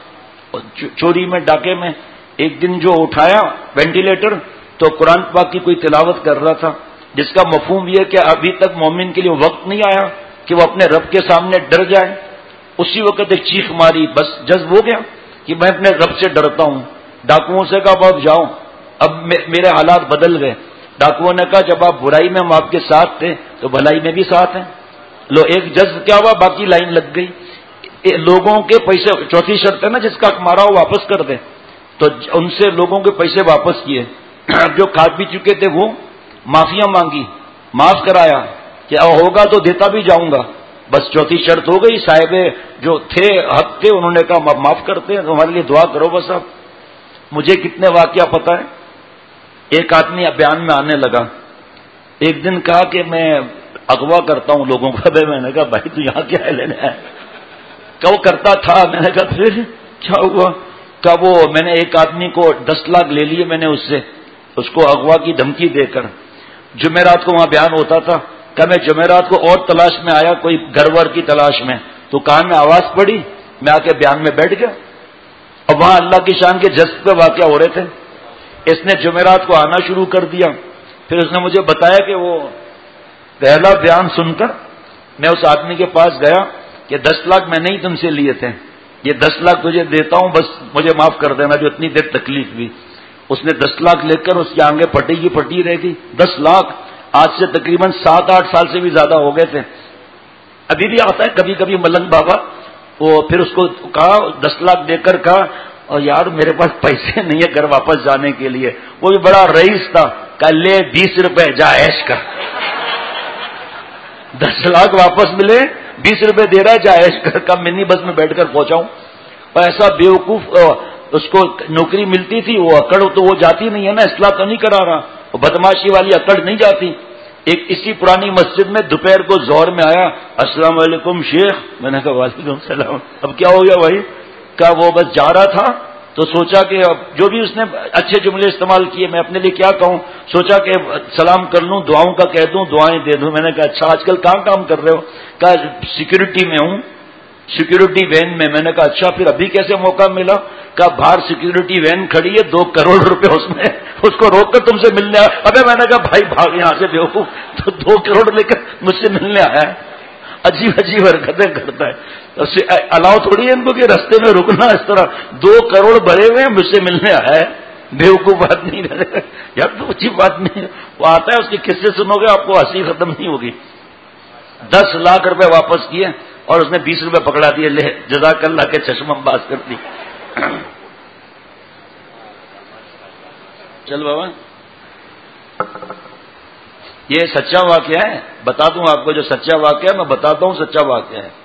چوری میں ڈاکے میں۔ ایک دن جو اٹھایا وینٹیلیٹر تو قرآن پاک کی کوئی تلاوت کر رہا تھا، جس کا مفہوم یہ کہ ابھی تک مومن کے لیے وقت نہیں آیا کہ وہ اپنے رب کے سامنے ڈر جائے۔ اسی وقت ایک چیخ ماری، بس جذب ہو گیا کہ میں اپنے رب سے ڈرتا ہوں۔ ڈاکوؤں سے کہا اب جاؤ، اب میرے حالات بدل گئے۔ ڈاکوؤں نے کہا جب آپ برائی میں ہم آپ کے ساتھ تھے تو بھلائی میں بھی ساتھ ہیں۔ لو ایک جذب کیا ہوا، باقی لائن لگ گئی۔ لوگوں کے پیسے، چوتھی شرط ہے نا جس کا مارا ہو واپس کر دے، تو ان سے لوگوں کے پیسے واپس کیے۔ جو کھا پی چکے تھے وہ معافیاں مانگی، معاف کرایا کہ ہوگا تو دیتا بھی جاؤں گا، بس چوتھی شرط ہو گئی۔ صاحب جو تھے حق تھے انہوں نے کہا معاف کرتے ہیں، ہمارے لیے دعا کرو بس۔ اب مجھے کتنے واقعہ پتا ہے۔ ایک آدمی بیان میں آنے لگا، ایک دن کہا کہ میں اغوا کرتا ہوں لوگوں کا۔ میں نے کہا بھائی تو یہاں کیا ہے لینے آیا؟ کہ وہ کرتا تھا۔ میں نے کہا پھر کیا ہوا؟ کہ وہ میں نے ایک آدمی کو 10 لاکھ لے لیے میں نے اس سے، اس کو اغوا کی دھمکی دے کر۔ جمعرات کو وہاں بیان ہوتا تھا کہ میں جمعرات کو اور تلاش میں آیا، کوئی گھر ور کی تلاش میں، تو کان میں آواز پڑی، میں آ کے بیان میں بیٹھ گیا۔ اب وہاں اللہ کی شان کے جذب پہ واقعہ ہو رہے تھے۔ اس نے جمعرات کو آنا شروع کر دیا، پھر اس نے مجھے بتایا کہ وہ پہلا بیان سن کر میں اس آدمی کے پاس گیا کہ 10 لاکھ میں نہیں تم سے لیے تھے، یہ 10 لاکھ تجھے دیتا ہوں، بس مجھے معاف کر دینا جو اتنی دیر تکلیف ہوئی۔ اس نے 10 لاکھ لے کر اس کی آنکھیں پھٹی رہ گئی۔ 10 لاکھ آج سے تقریباً 7-8 سال سے بھی زیادہ ہو گئے تھے۔ ابھی بھی آتا ہے کبھی کبھی ملنگ بابا، وہ پھر اس کو کہا 10 لاکھ دے کر کہا اور یار میرے پاس پیسے نہیں ہے گھر واپس جانے کے لیے۔ وہ بھی بڑا رئیس تھا، کہا لے 20 روپے جا عیش کر۔ 10 لاکھ واپس ملے، 20 روپے دے رہا ہے جا عیش کر، کب منی بس میں بیٹھ کر پہنچاؤں۔ اور ایسا بیوقوف، اس کو نوکری ملتی تھی، وہ اکڑ تو وہ جاتی نہیں ہے نا، اصلاح تو نہیں کرا رہا، وہ بدماشی والی اکڑ نہیں جاتی۔ ایک اسی پرانی مسجد میں دوپہر کو زہر میں آیا، السلام علیکم شیخ۔ میں نے کہا وعلیکم السلام۔ اب کیا ہو گیا بھائی؟ کہا وہ بس جا رہا تھا تو سوچا کہ اب جو بھی اس نے اچھے جملے استعمال کیے، میں اپنے لیے کیا کہوں، سوچا کہ سلام کر لوں، دعاؤں کا کہہ دوں، دعائیں دے دوں۔ میں نے کہا اچھا آج کل کہاں کام کر رہے ہو؟ کہا سیکورٹی میں ہوں، سیکورٹی وین میں۔ میں نے کہا اچھا پھر ابھی کیسے موقع ملا؟ کہا باہر سیکورٹی وین کھڑی ہے، 2 کروڑ روپے اس میں، اس کو روک کر تم سے ملنے آیا۔ ابے میں نے کہا بھائی بھاگ یہاں سے بیوقوف، تو 2 کروڑ لے کر مجھ سے ملنے آیا ہے۔ عجیب عجیب حرکتیں کرتا ہے، الاؤ تھوڑی ہے ان کو کہ رستے میں رکنا اس طرح۔ 2 کروڑ بھرے ہوئے مجھ سے ملنے آیا ہے، بیوقوف آدمی یار، تو اچھی بات نہیں ہے۔ وہ آتا ہے اس کے قصے سنو گے آپ کو ہنسی ختم نہیں ہوگی۔ 10 لاکھ روپے واپس کیے اور اس نے 20 روپے پکڑا دیے، لے جزاک اللہ کے چشمہ باز کر دی۔ چل بابا یہ سچا واقعہ ہے، بتا دوں آپ کو، جو سچا واقعہ ہے میں بتاتا ہوں، سچا واقعہ ہے۔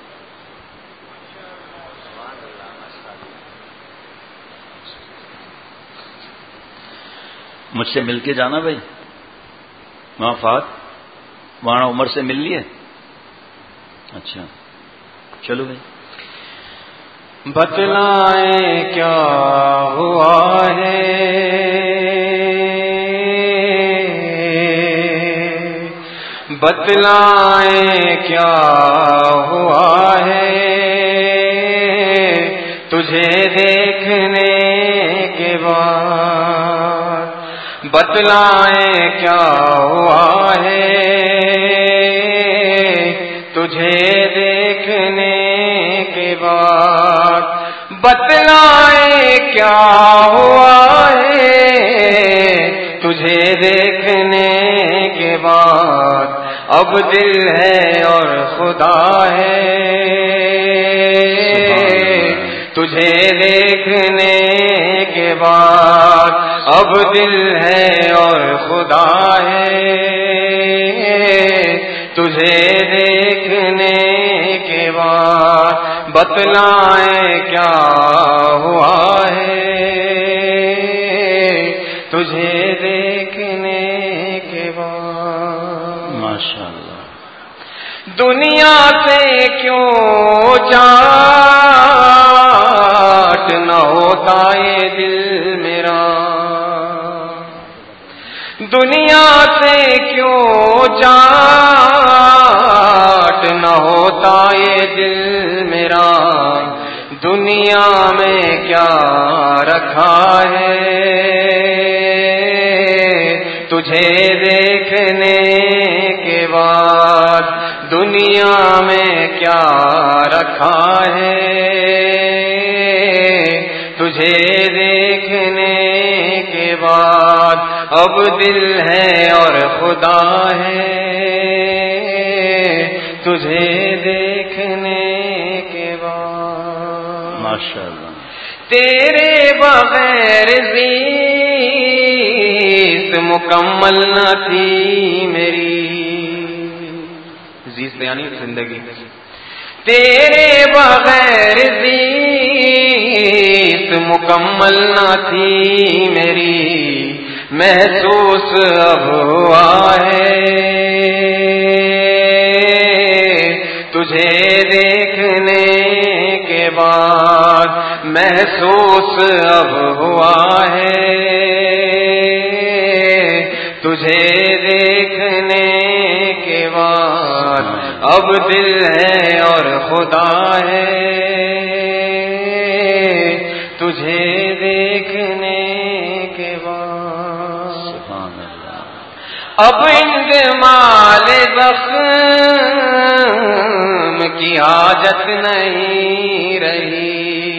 مجھ سے مل کے جانا بھائی، وہاں فات وہاں عمر سے مل لیے؟ اچھا چلو بھائی، بتلائیں کیا ہوا ہے بتلائیں کیا ہوا ہے تجھے دیکھنے کے بعد، بتلائیں کیا ہوا ہے تجھے دیکھنے کے بعد، بتلائیں کیا ہوا ہے تجھے دیکھنے کے بعد، اب دل ہے اور خدا ہے تجھے دیکھنے کے بعد، اب دل ہے اور خدا ہے تجھے دیکھنے کے بعد، بتلائیں کیا ہوا ہے تجھے دیکھنے کے بعد۔ ماشاءاللہ۔ دنیا سے کیوں چاٹ نہ ہوتا یہ دل میرا، دنیا سے کیوں چاٹ نہ ہوتا یہ دل میرا، دنیا میں کیا رکھا ہے تجھے دیکھنے کے بعد، دنیا میں کیا رکھا ہے تجھے دیکھنے کے بعد، اب دل ہے اور خدا ہے تجھے دیکھنے کے بعد۔ ماشاءاللہ۔ تیرے بغیر زیست مکمل نہ تھی میری، زیست یعنی زندگی، تیرے بغیر زیست مکمل نہ تھی میری، محسوس اب ہوا ہے تجھے دیکھنے کے بعد، محسوس اب ہوا ہے تجھے دیکھنے کے بعد، اب دل ہے اور خدا ہے تجھے دیکھنے کے بعد۔ سبحان اللہ۔ اب انجمال زخم کی حاجت نہیں رہی،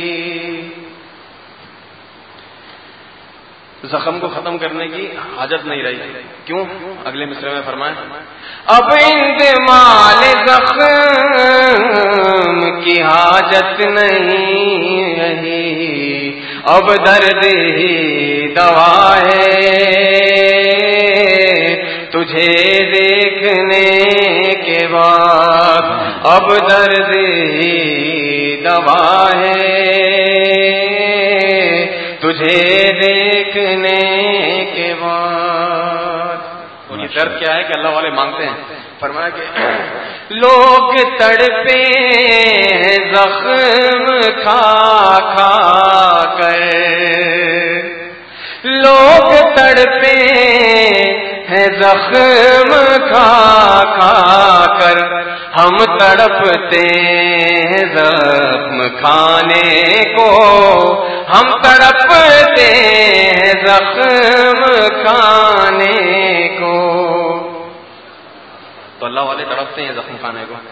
زخم کو ختم کرنے کی حاجت نہیں رہی، کیوں؟ اگلے مصرعے میں فرمائیں، اب انجمال زخم کی حاجت نہیں رہی، اب درد ہی دوا ہے تجھے دیکھنے کے بعد، اب درد ہی دوا ہے تجھے دیکھنے کے بعد۔ اور یہ درد کیا ہے کہ اللہ والے مانگتے ہیں، فرمایا کہ لوگ تڑپے زخم کھا کھا کر، لوگ تڑپے ہیں زخم کھا کھا کر، ہم تڑپتے ہیں زخم کھانے کو، ہم تڑپتے ہیں زخم کھانے کو، تو اللہ والے تڑپتے ہیں زخم کھانے کو۔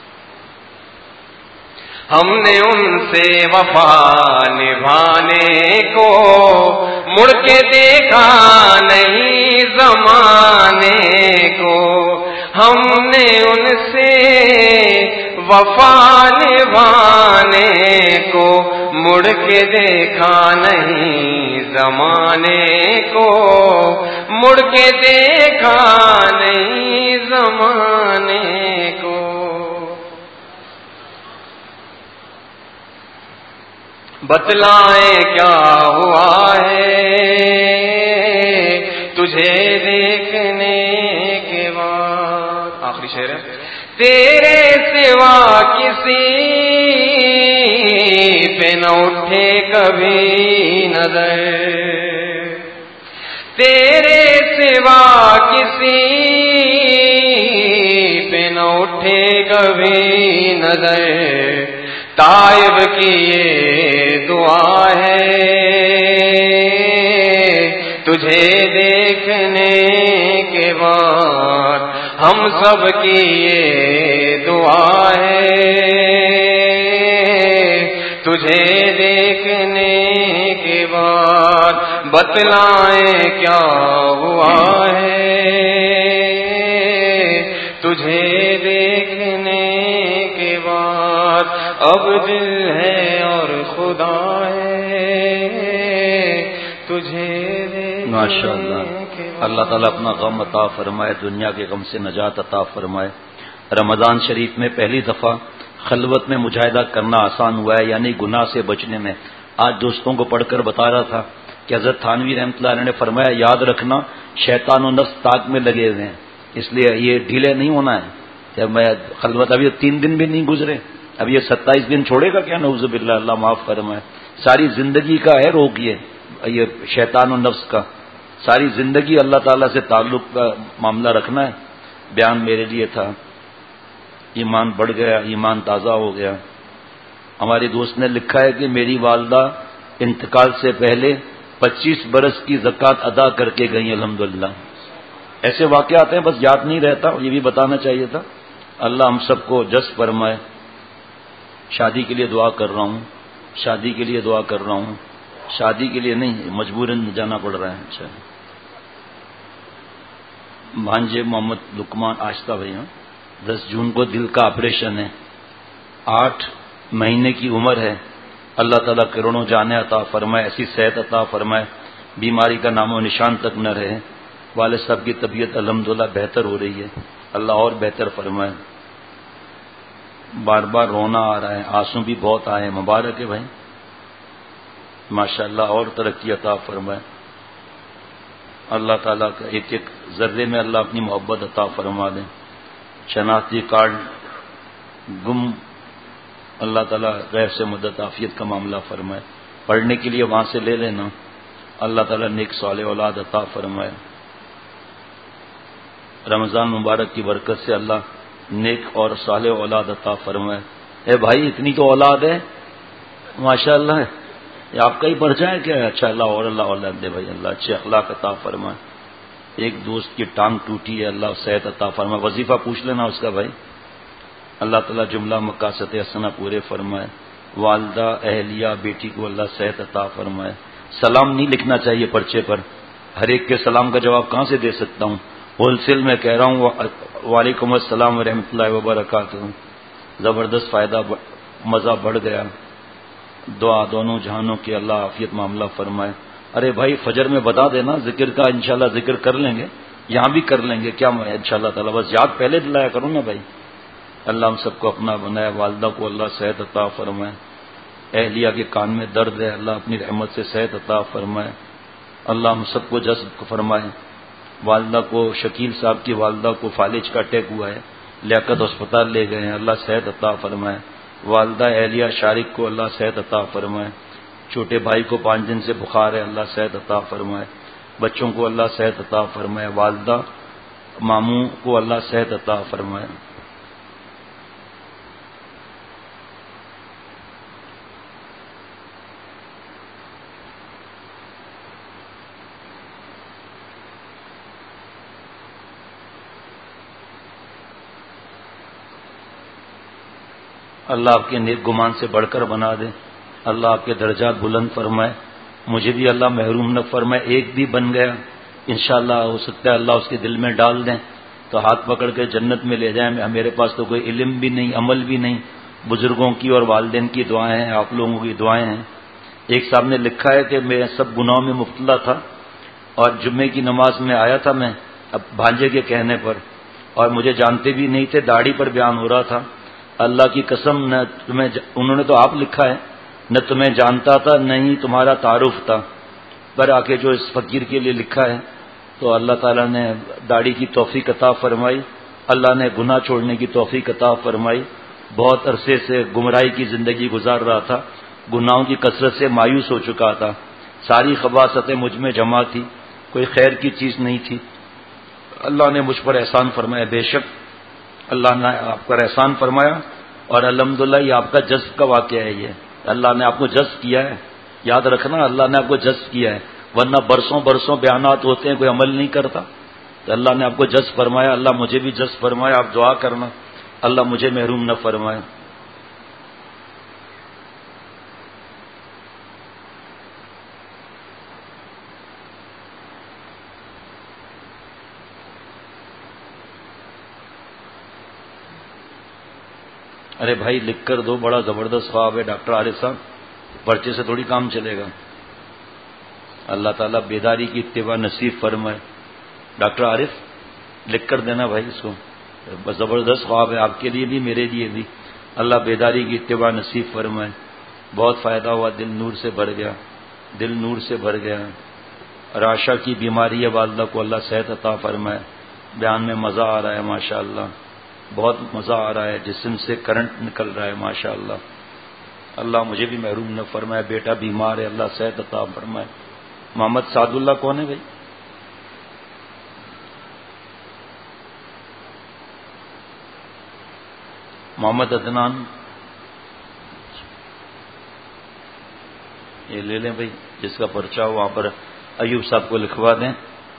ہم نے ان سے وفا نبھانے کو مڑ کے دیکھا نہیں زمانے کو، ہم نے ان سے وفا نبھانے کو مڑ کے دیکھا نہیں زمانے کو، مڑ کے دیکھا نہیں زمانے کو۔ بتلائیں کیا ہوا ہے تجھے دیکھنے کے بعد۔ آخری شعر ہے، تیرے سوا کسی پہ نہ اٹھے کبھی نظر، تیرے سوا کسی اٹھے کبھی نظر طائب کی یہ دعا ہے، تجھے دیکھنے کے بعد ہم سب کی یہ دعا ہے، تجھے دیکھنے کے بعد بتلائیں کیا ہوا ہے، تجھے دیکھنے کے بعد اب دل ہے اور خدا ہے، تجھے ماشاءاللہ۔ اللہ تعالیٰ اپنا غم عطا فرمائے، دنیا کے غم سے نجات عطا فرمائے۔ رمضان شریف میں پہلی دفعہ خلوت میں مجاہدہ کرنا آسان ہوا ہے، یعنی گناہ سے بچنے میں۔ آج دوستوں کو پڑھ کر بتا رہا تھا کہ حضرت تھانوی رحمۃ اللہ علیہ نے فرمایا یاد رکھنا شیطان و نفس طاق میں لگے ہوئے ہیں، اس لیے یہ ڈھیلے نہیں ہونا ہے۔ جب میں خلوت ابھی 3 دن بھی نہیں گزرے، اب یہ 27 دن چھوڑے گا کیا؟ نعوذ باللہ، اللہ معاف فرمائے۔ ساری زندگی کا ہے روگ یہ شیطان و نفس کا، ساری زندگی اللہ تعالیٰ سے تعلق کا معاملہ رکھنا ہے۔ بیان میرے لیے تھا، ایمان بڑھ گیا، ایمان تازہ ہو گیا۔ ہماری دوست نے لکھا ہے کہ میری والدہ انتقال سے پہلے 25 برس کی زکوٰۃ ادا کر کے گئی، الحمدللہ۔ ایسے واقعات ہیں، بس یاد نہیں رہتا، یہ بھی بتانا چاہیے تھا۔ اللہ ہم سب کو جذب فرمائے۔ شادی کے لیے دعا کر رہا ہوں، شادی کے لیے دعا کر رہا ہوں، شادی کے لیے نہیں، مجبوراً جانا پڑ رہا ہے۔ اچھا، بھانجے محمد لقمان آشتا بھائی، 10 جون کو دل کا آپریشن ہے، 8 مہینے کی عمر ہے۔ اللہ تعالیٰ کروڑوں جانیں عطا فرمائے، ایسی صحت عطا فرمائے، بیماری کا نام و نشان تک نہ رہے۔ والد صاحب کی طبیعت الحمدللہ بہتر ہو رہی ہے، اللہ اور بہتر فرمائے۔ بار بار رونا آ رہا ہے، آنسو بھی بہت آئے ہیں، مبارک ہے بھائی، ماشاءاللہ، اور ترقی عطا فرمائے۔ اللہ تعالیٰ کا ایک ایک ذرے میں اللہ اپنی محبت عطا فرما دیں۔ شناختی کارڈ گم، اللہ تعالیٰ غیر سے مدد عافیت کا معاملہ فرمائے۔ پڑھنے کے لیے وہاں سے لے لینا، اللہ تعالیٰ نیک صالح اولاد عطا فرمائے۔ رمضان مبارک کی برکت سے اللہ نیک اور صالح اولاد عطا فرمائے۔ اے بھائی اتنی تو اولاد ہے ماشاءاللہ، یہ آپ کا ہی پرچہ ہے کیا؟ اچھا، اللہ اور اللہ اولاد دے بھائی، اللہ اچھے اخلاق عطا فرمائے۔ ایک دوست کی ٹانگ ٹوٹی ہے، اللہ صحت عطا فرمائے، وظیفہ پوچھ لینا اس کا بھائی۔ اللہ تعالیٰ جملہ مقاصد حسنہ پورے فرمائے۔ والدہ، اہلیہ، بیٹی کو اللہ صحت عطا فرمائے۔ سلام نہیں لکھنا چاہیے پرچے پر، ہر ایک کے سلام کا جواب کہاں سے دے سکتا ہوں؟ ہول سیل میں کہہ رہا ہوں، وعلیکم السلام ورحمۃ اللہ وبرکاتہ، زبردست فائدہ، مزہ بڑھ گیا۔ دعا دونوں جہانوں کی اللہ عافیت معاملہ فرمائے۔ ارے بھائی فجر میں بتا دینا، ذکر کا انشاءاللہ ذکر کر لیں گے، یہاں بھی کر لیں گے، کیا انشاءاللہ تعالیٰ، بس یاد پہلے دلایا کروں نا بھائی۔ اللہ ہم سب کو اپنا بنائے، والدہ کو اللہ صحت عطا فرمائے، اہلیہ کے کان میں درد ہے، اللہ اپنی رحمت سے صحت عطا فرمائے، اللہ ہم سب کو جذب فرمائے۔ والدہ کو، شکیل صاحب کی والدہ کو فالج کا اٹیک ہوا ہے، لیاقت ہسپتال لے گئے ہیں، اللہ صحت عطا فرمائے۔ والدہ اہلیہ شارق کو اللہ صحت عطا فرمائے۔ چھوٹے بھائی کو 5 دن سے بخار ہے، اللہ صحت عطا فرمائے۔ بچوں کو اللہ صحت عطا فرمائے۔ والدہ ماموں کو اللہ صحت عطا فرمائے۔ اللہ آپ کے نیک گمان سے بڑھ کر بنا دے، اللہ آپ کے درجات بلند فرمائے، مجھے بھی اللہ محروم نہ فرمائے۔ ایک بھی بن گیا انشاءاللہ، ہو سکتا ہے اللہ اس کے دل میں ڈال دیں تو ہاتھ پکڑ کے جنت میں لے جائیں۔ میرے پاس تو کوئی علم بھی نہیں، عمل بھی نہیں، بزرگوں کی اور والدین کی دعائیں ہیں، آپ لوگوں کی دعائیں ہیں۔ ایک صاحب نے لکھا ہے کہ میں سب گناہوں میں مبتلا تھا اور جمعے کی نماز میں آیا تھا میں اب بھانجے کے کہنے پر، اور مجھے جانتے بھی نہیں تھے، داڑھی پر بیان ہو رہا تھا۔ اللہ کی قسم، نہ تمہیں، انہوں نے تو آپ لکھا ہے، نہ تمہیں جانتا تھا نہ ہی تمہارا تعارف تھا، پر آ کے جو اس فقیر کے لیے لکھا ہے تو اللہ تعالیٰ نے داڑھی کی توفیق عطا فرمائی، اللہ نے گناہ چھوڑنے کی توفیق عطا فرمائی۔ بہت عرصے سے گمراہی کی زندگی گزار رہا تھا، گناہوں کی کثرت سے مایوس ہو چکا تھا، ساری خباثتیں مجھ میں جمع تھی، کوئی خیر کی چیز نہیں تھی۔ اللہ نے مجھ پر احسان فرمایا، بے شک اللہ نے آپ پر احسان فرمایا، اور الحمدللہ یہ آپ کا جذب کا واقعہ ہے. یہ اللہ نے آپ کو جذب کیا ہے، یاد رکھنا اللہ نے آپ کو جذب کیا ہے، ورنہ برسوں برسوں بیانات ہوتے ہیں کوئی عمل نہیں کرتا. تو اللہ نے آپ کو جذب فرمایا. اللہ مجھے بھی جذب فرمایا. آپ دعا کرنا اللہ مجھے محروم نہ فرمائے. ارے بھائی لکھ کر دو، بڑا زبردست خواب ہے ڈاکٹر عارف صاحب، پرچے سے تھوڑی کام چلے گا. اللہ تعالیٰ بیداری کی اتباع نصیب فرمائے. ڈاکٹر عارف لکھ کر دینا بھائی اس کو، زبردست خواب ہے آپ کے لیے بھی میرے لیے بھی. اللہ بیداری کی اتباع نصیب فرمائے. بہت فائدہ ہوا، دل نور سے بھر گیا، دل نور سے بھر گیا. راشا کی بیماری ہے والدہ کو اللہ صحت عطا فرمائے. بیان میں مزہ آ رہا ہے ماشاء اللہ، بہت مزہ آ رہا ہے، جسم سے کرنٹ نکل رہا ہے ماشاء اللہ. اللہ مجھے بھی محروم نہ فرمائے. بیٹا بیمار ہے، اللہ صحت عطا فرمائے. محمد سعد اللہ کون ہے بھائی؟ محمد عدنان یہ لے لیں بھائی، جس کا پرچہ ہو وہاں پر ایوب صاحب کو لکھوا دیں.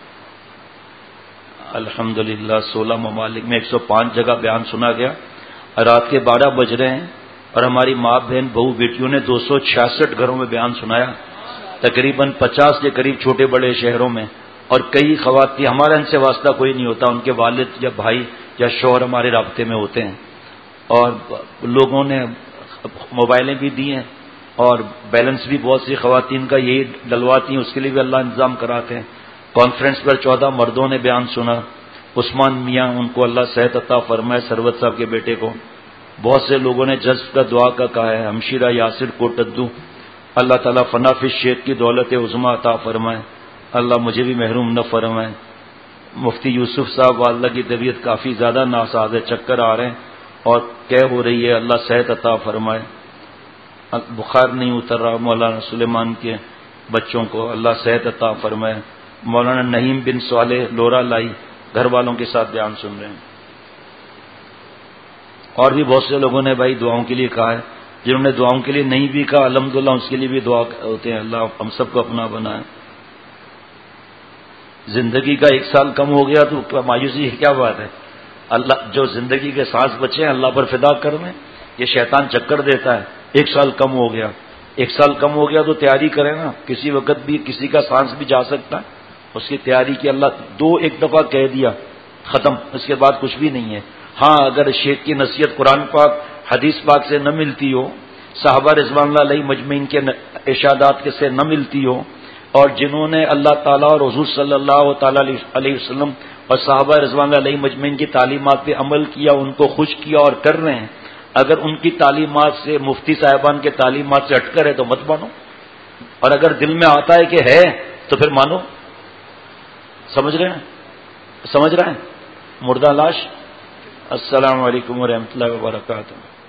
الحمدللہ 16 ممالک میں 105 جگہ بیان سنا گیا. رات کے 12 بج رہے ہیں اور ہماری ماں بہن بہو بیٹیوں نے 266 گھروں میں بیان سنایا، تقریباً 50 کے قریب چھوٹے بڑے شہروں میں. اور کئی خواتین، ہمارا ان سے واسطہ کوئی نہیں ہوتا، ان کے والد یا بھائی یا شوہر ہمارے رابطے میں ہوتے ہیں. اور لوگوں نے موبائلیں بھی دی ہیں اور بیلنس بھی بہت سی خواتین کا یہی ڈلواتی ہیں، اس کے لیے بھی اللہ انتظام کراتے ہیں. کانفرنس پر 14 مردوں نے بیان سنا. عثمان میاں ان کو اللہ صحت عطا فرمائے، سروت صاحب کے بیٹے کو. بہت سے لوگوں نے جذب کا دعا کا کہا ہے. ہمشیرہ یاسر کوٹدو، اللہ تعالیٰ فنافذ شیخ کی دولت عظمیٰ عطا فرمائے. اللہ مجھے بھی محروم نہ فرمائے. مفتی یوسف صاحب والدہ کی طبیعت کافی زیادہ ناساز ہے، چکر آ رہے ہیں اور کہہ ہو رہی ہے، اللہ صحت عطا فرمائے. بخار نہیں اتر رہا مولانا سلیمان کے بچوں کو، اللہ صحت عطا فرمائے. مولانا نعیم بن صالح لورا لائی گھر والوں کے ساتھ بیان سن رہے ہیں. اور بھی بہت سے لوگوں نے بھائی دعاؤں کے لیے کہا ہے. جنہوں نے دعاؤں کے لیے نہیں بھی کہا الحمدللہ اس کے لیے بھی دعا ہوتے ہیں. اللہ ہم سب کو اپنا بنائے. زندگی کا 1 سال کم ہو گیا تو مایوسی کیا بات ہے؟ اللہ جو زندگی کے سانس بچے ہیں اللہ پر فدا کر دیں. یہ شیطان چکر دیتا ہے 1 سال کم ہو گیا، 1 سال کم ہو گیا تو تیاری کریں نا، کسی وقت بھی کسی کا سانس بھی جا سکتا ہے، اس کی تیاری کی. اللہ ایک دفعہ کہہ دیا ختم، اس کے بعد کچھ بھی نہیں ہے. ہاں اگر شیخ کی نصیحت قرآن پاک حدیث پاک سے نہ ملتی ہو، صحابہ رضوان اللہ علیہ مجمعین کے ارشادات کے سے نہ ملتی ہو، اور جنہوں نے اللہ تعالیٰ اور حضور صلی اللہ تعالیٰ علیہ وسلم اور صحابہ رضوان اللہ علیہ مجمعین کی تعلیمات پہ عمل کیا، ان کو خوش کیا اور کر رہے ہیں، اگر ان کی تعلیمات سے، مفتی صاحبان کے تعلیمات سے ہٹ کر ہے تو مت مانو، اور اگر دل میں آتا ہے کہ ہے تو پھر مانو. سمجھ رہے ہیں؟ مردہ لاش. السلام علیکم ورحمۃ اللہ وبرکاتہ.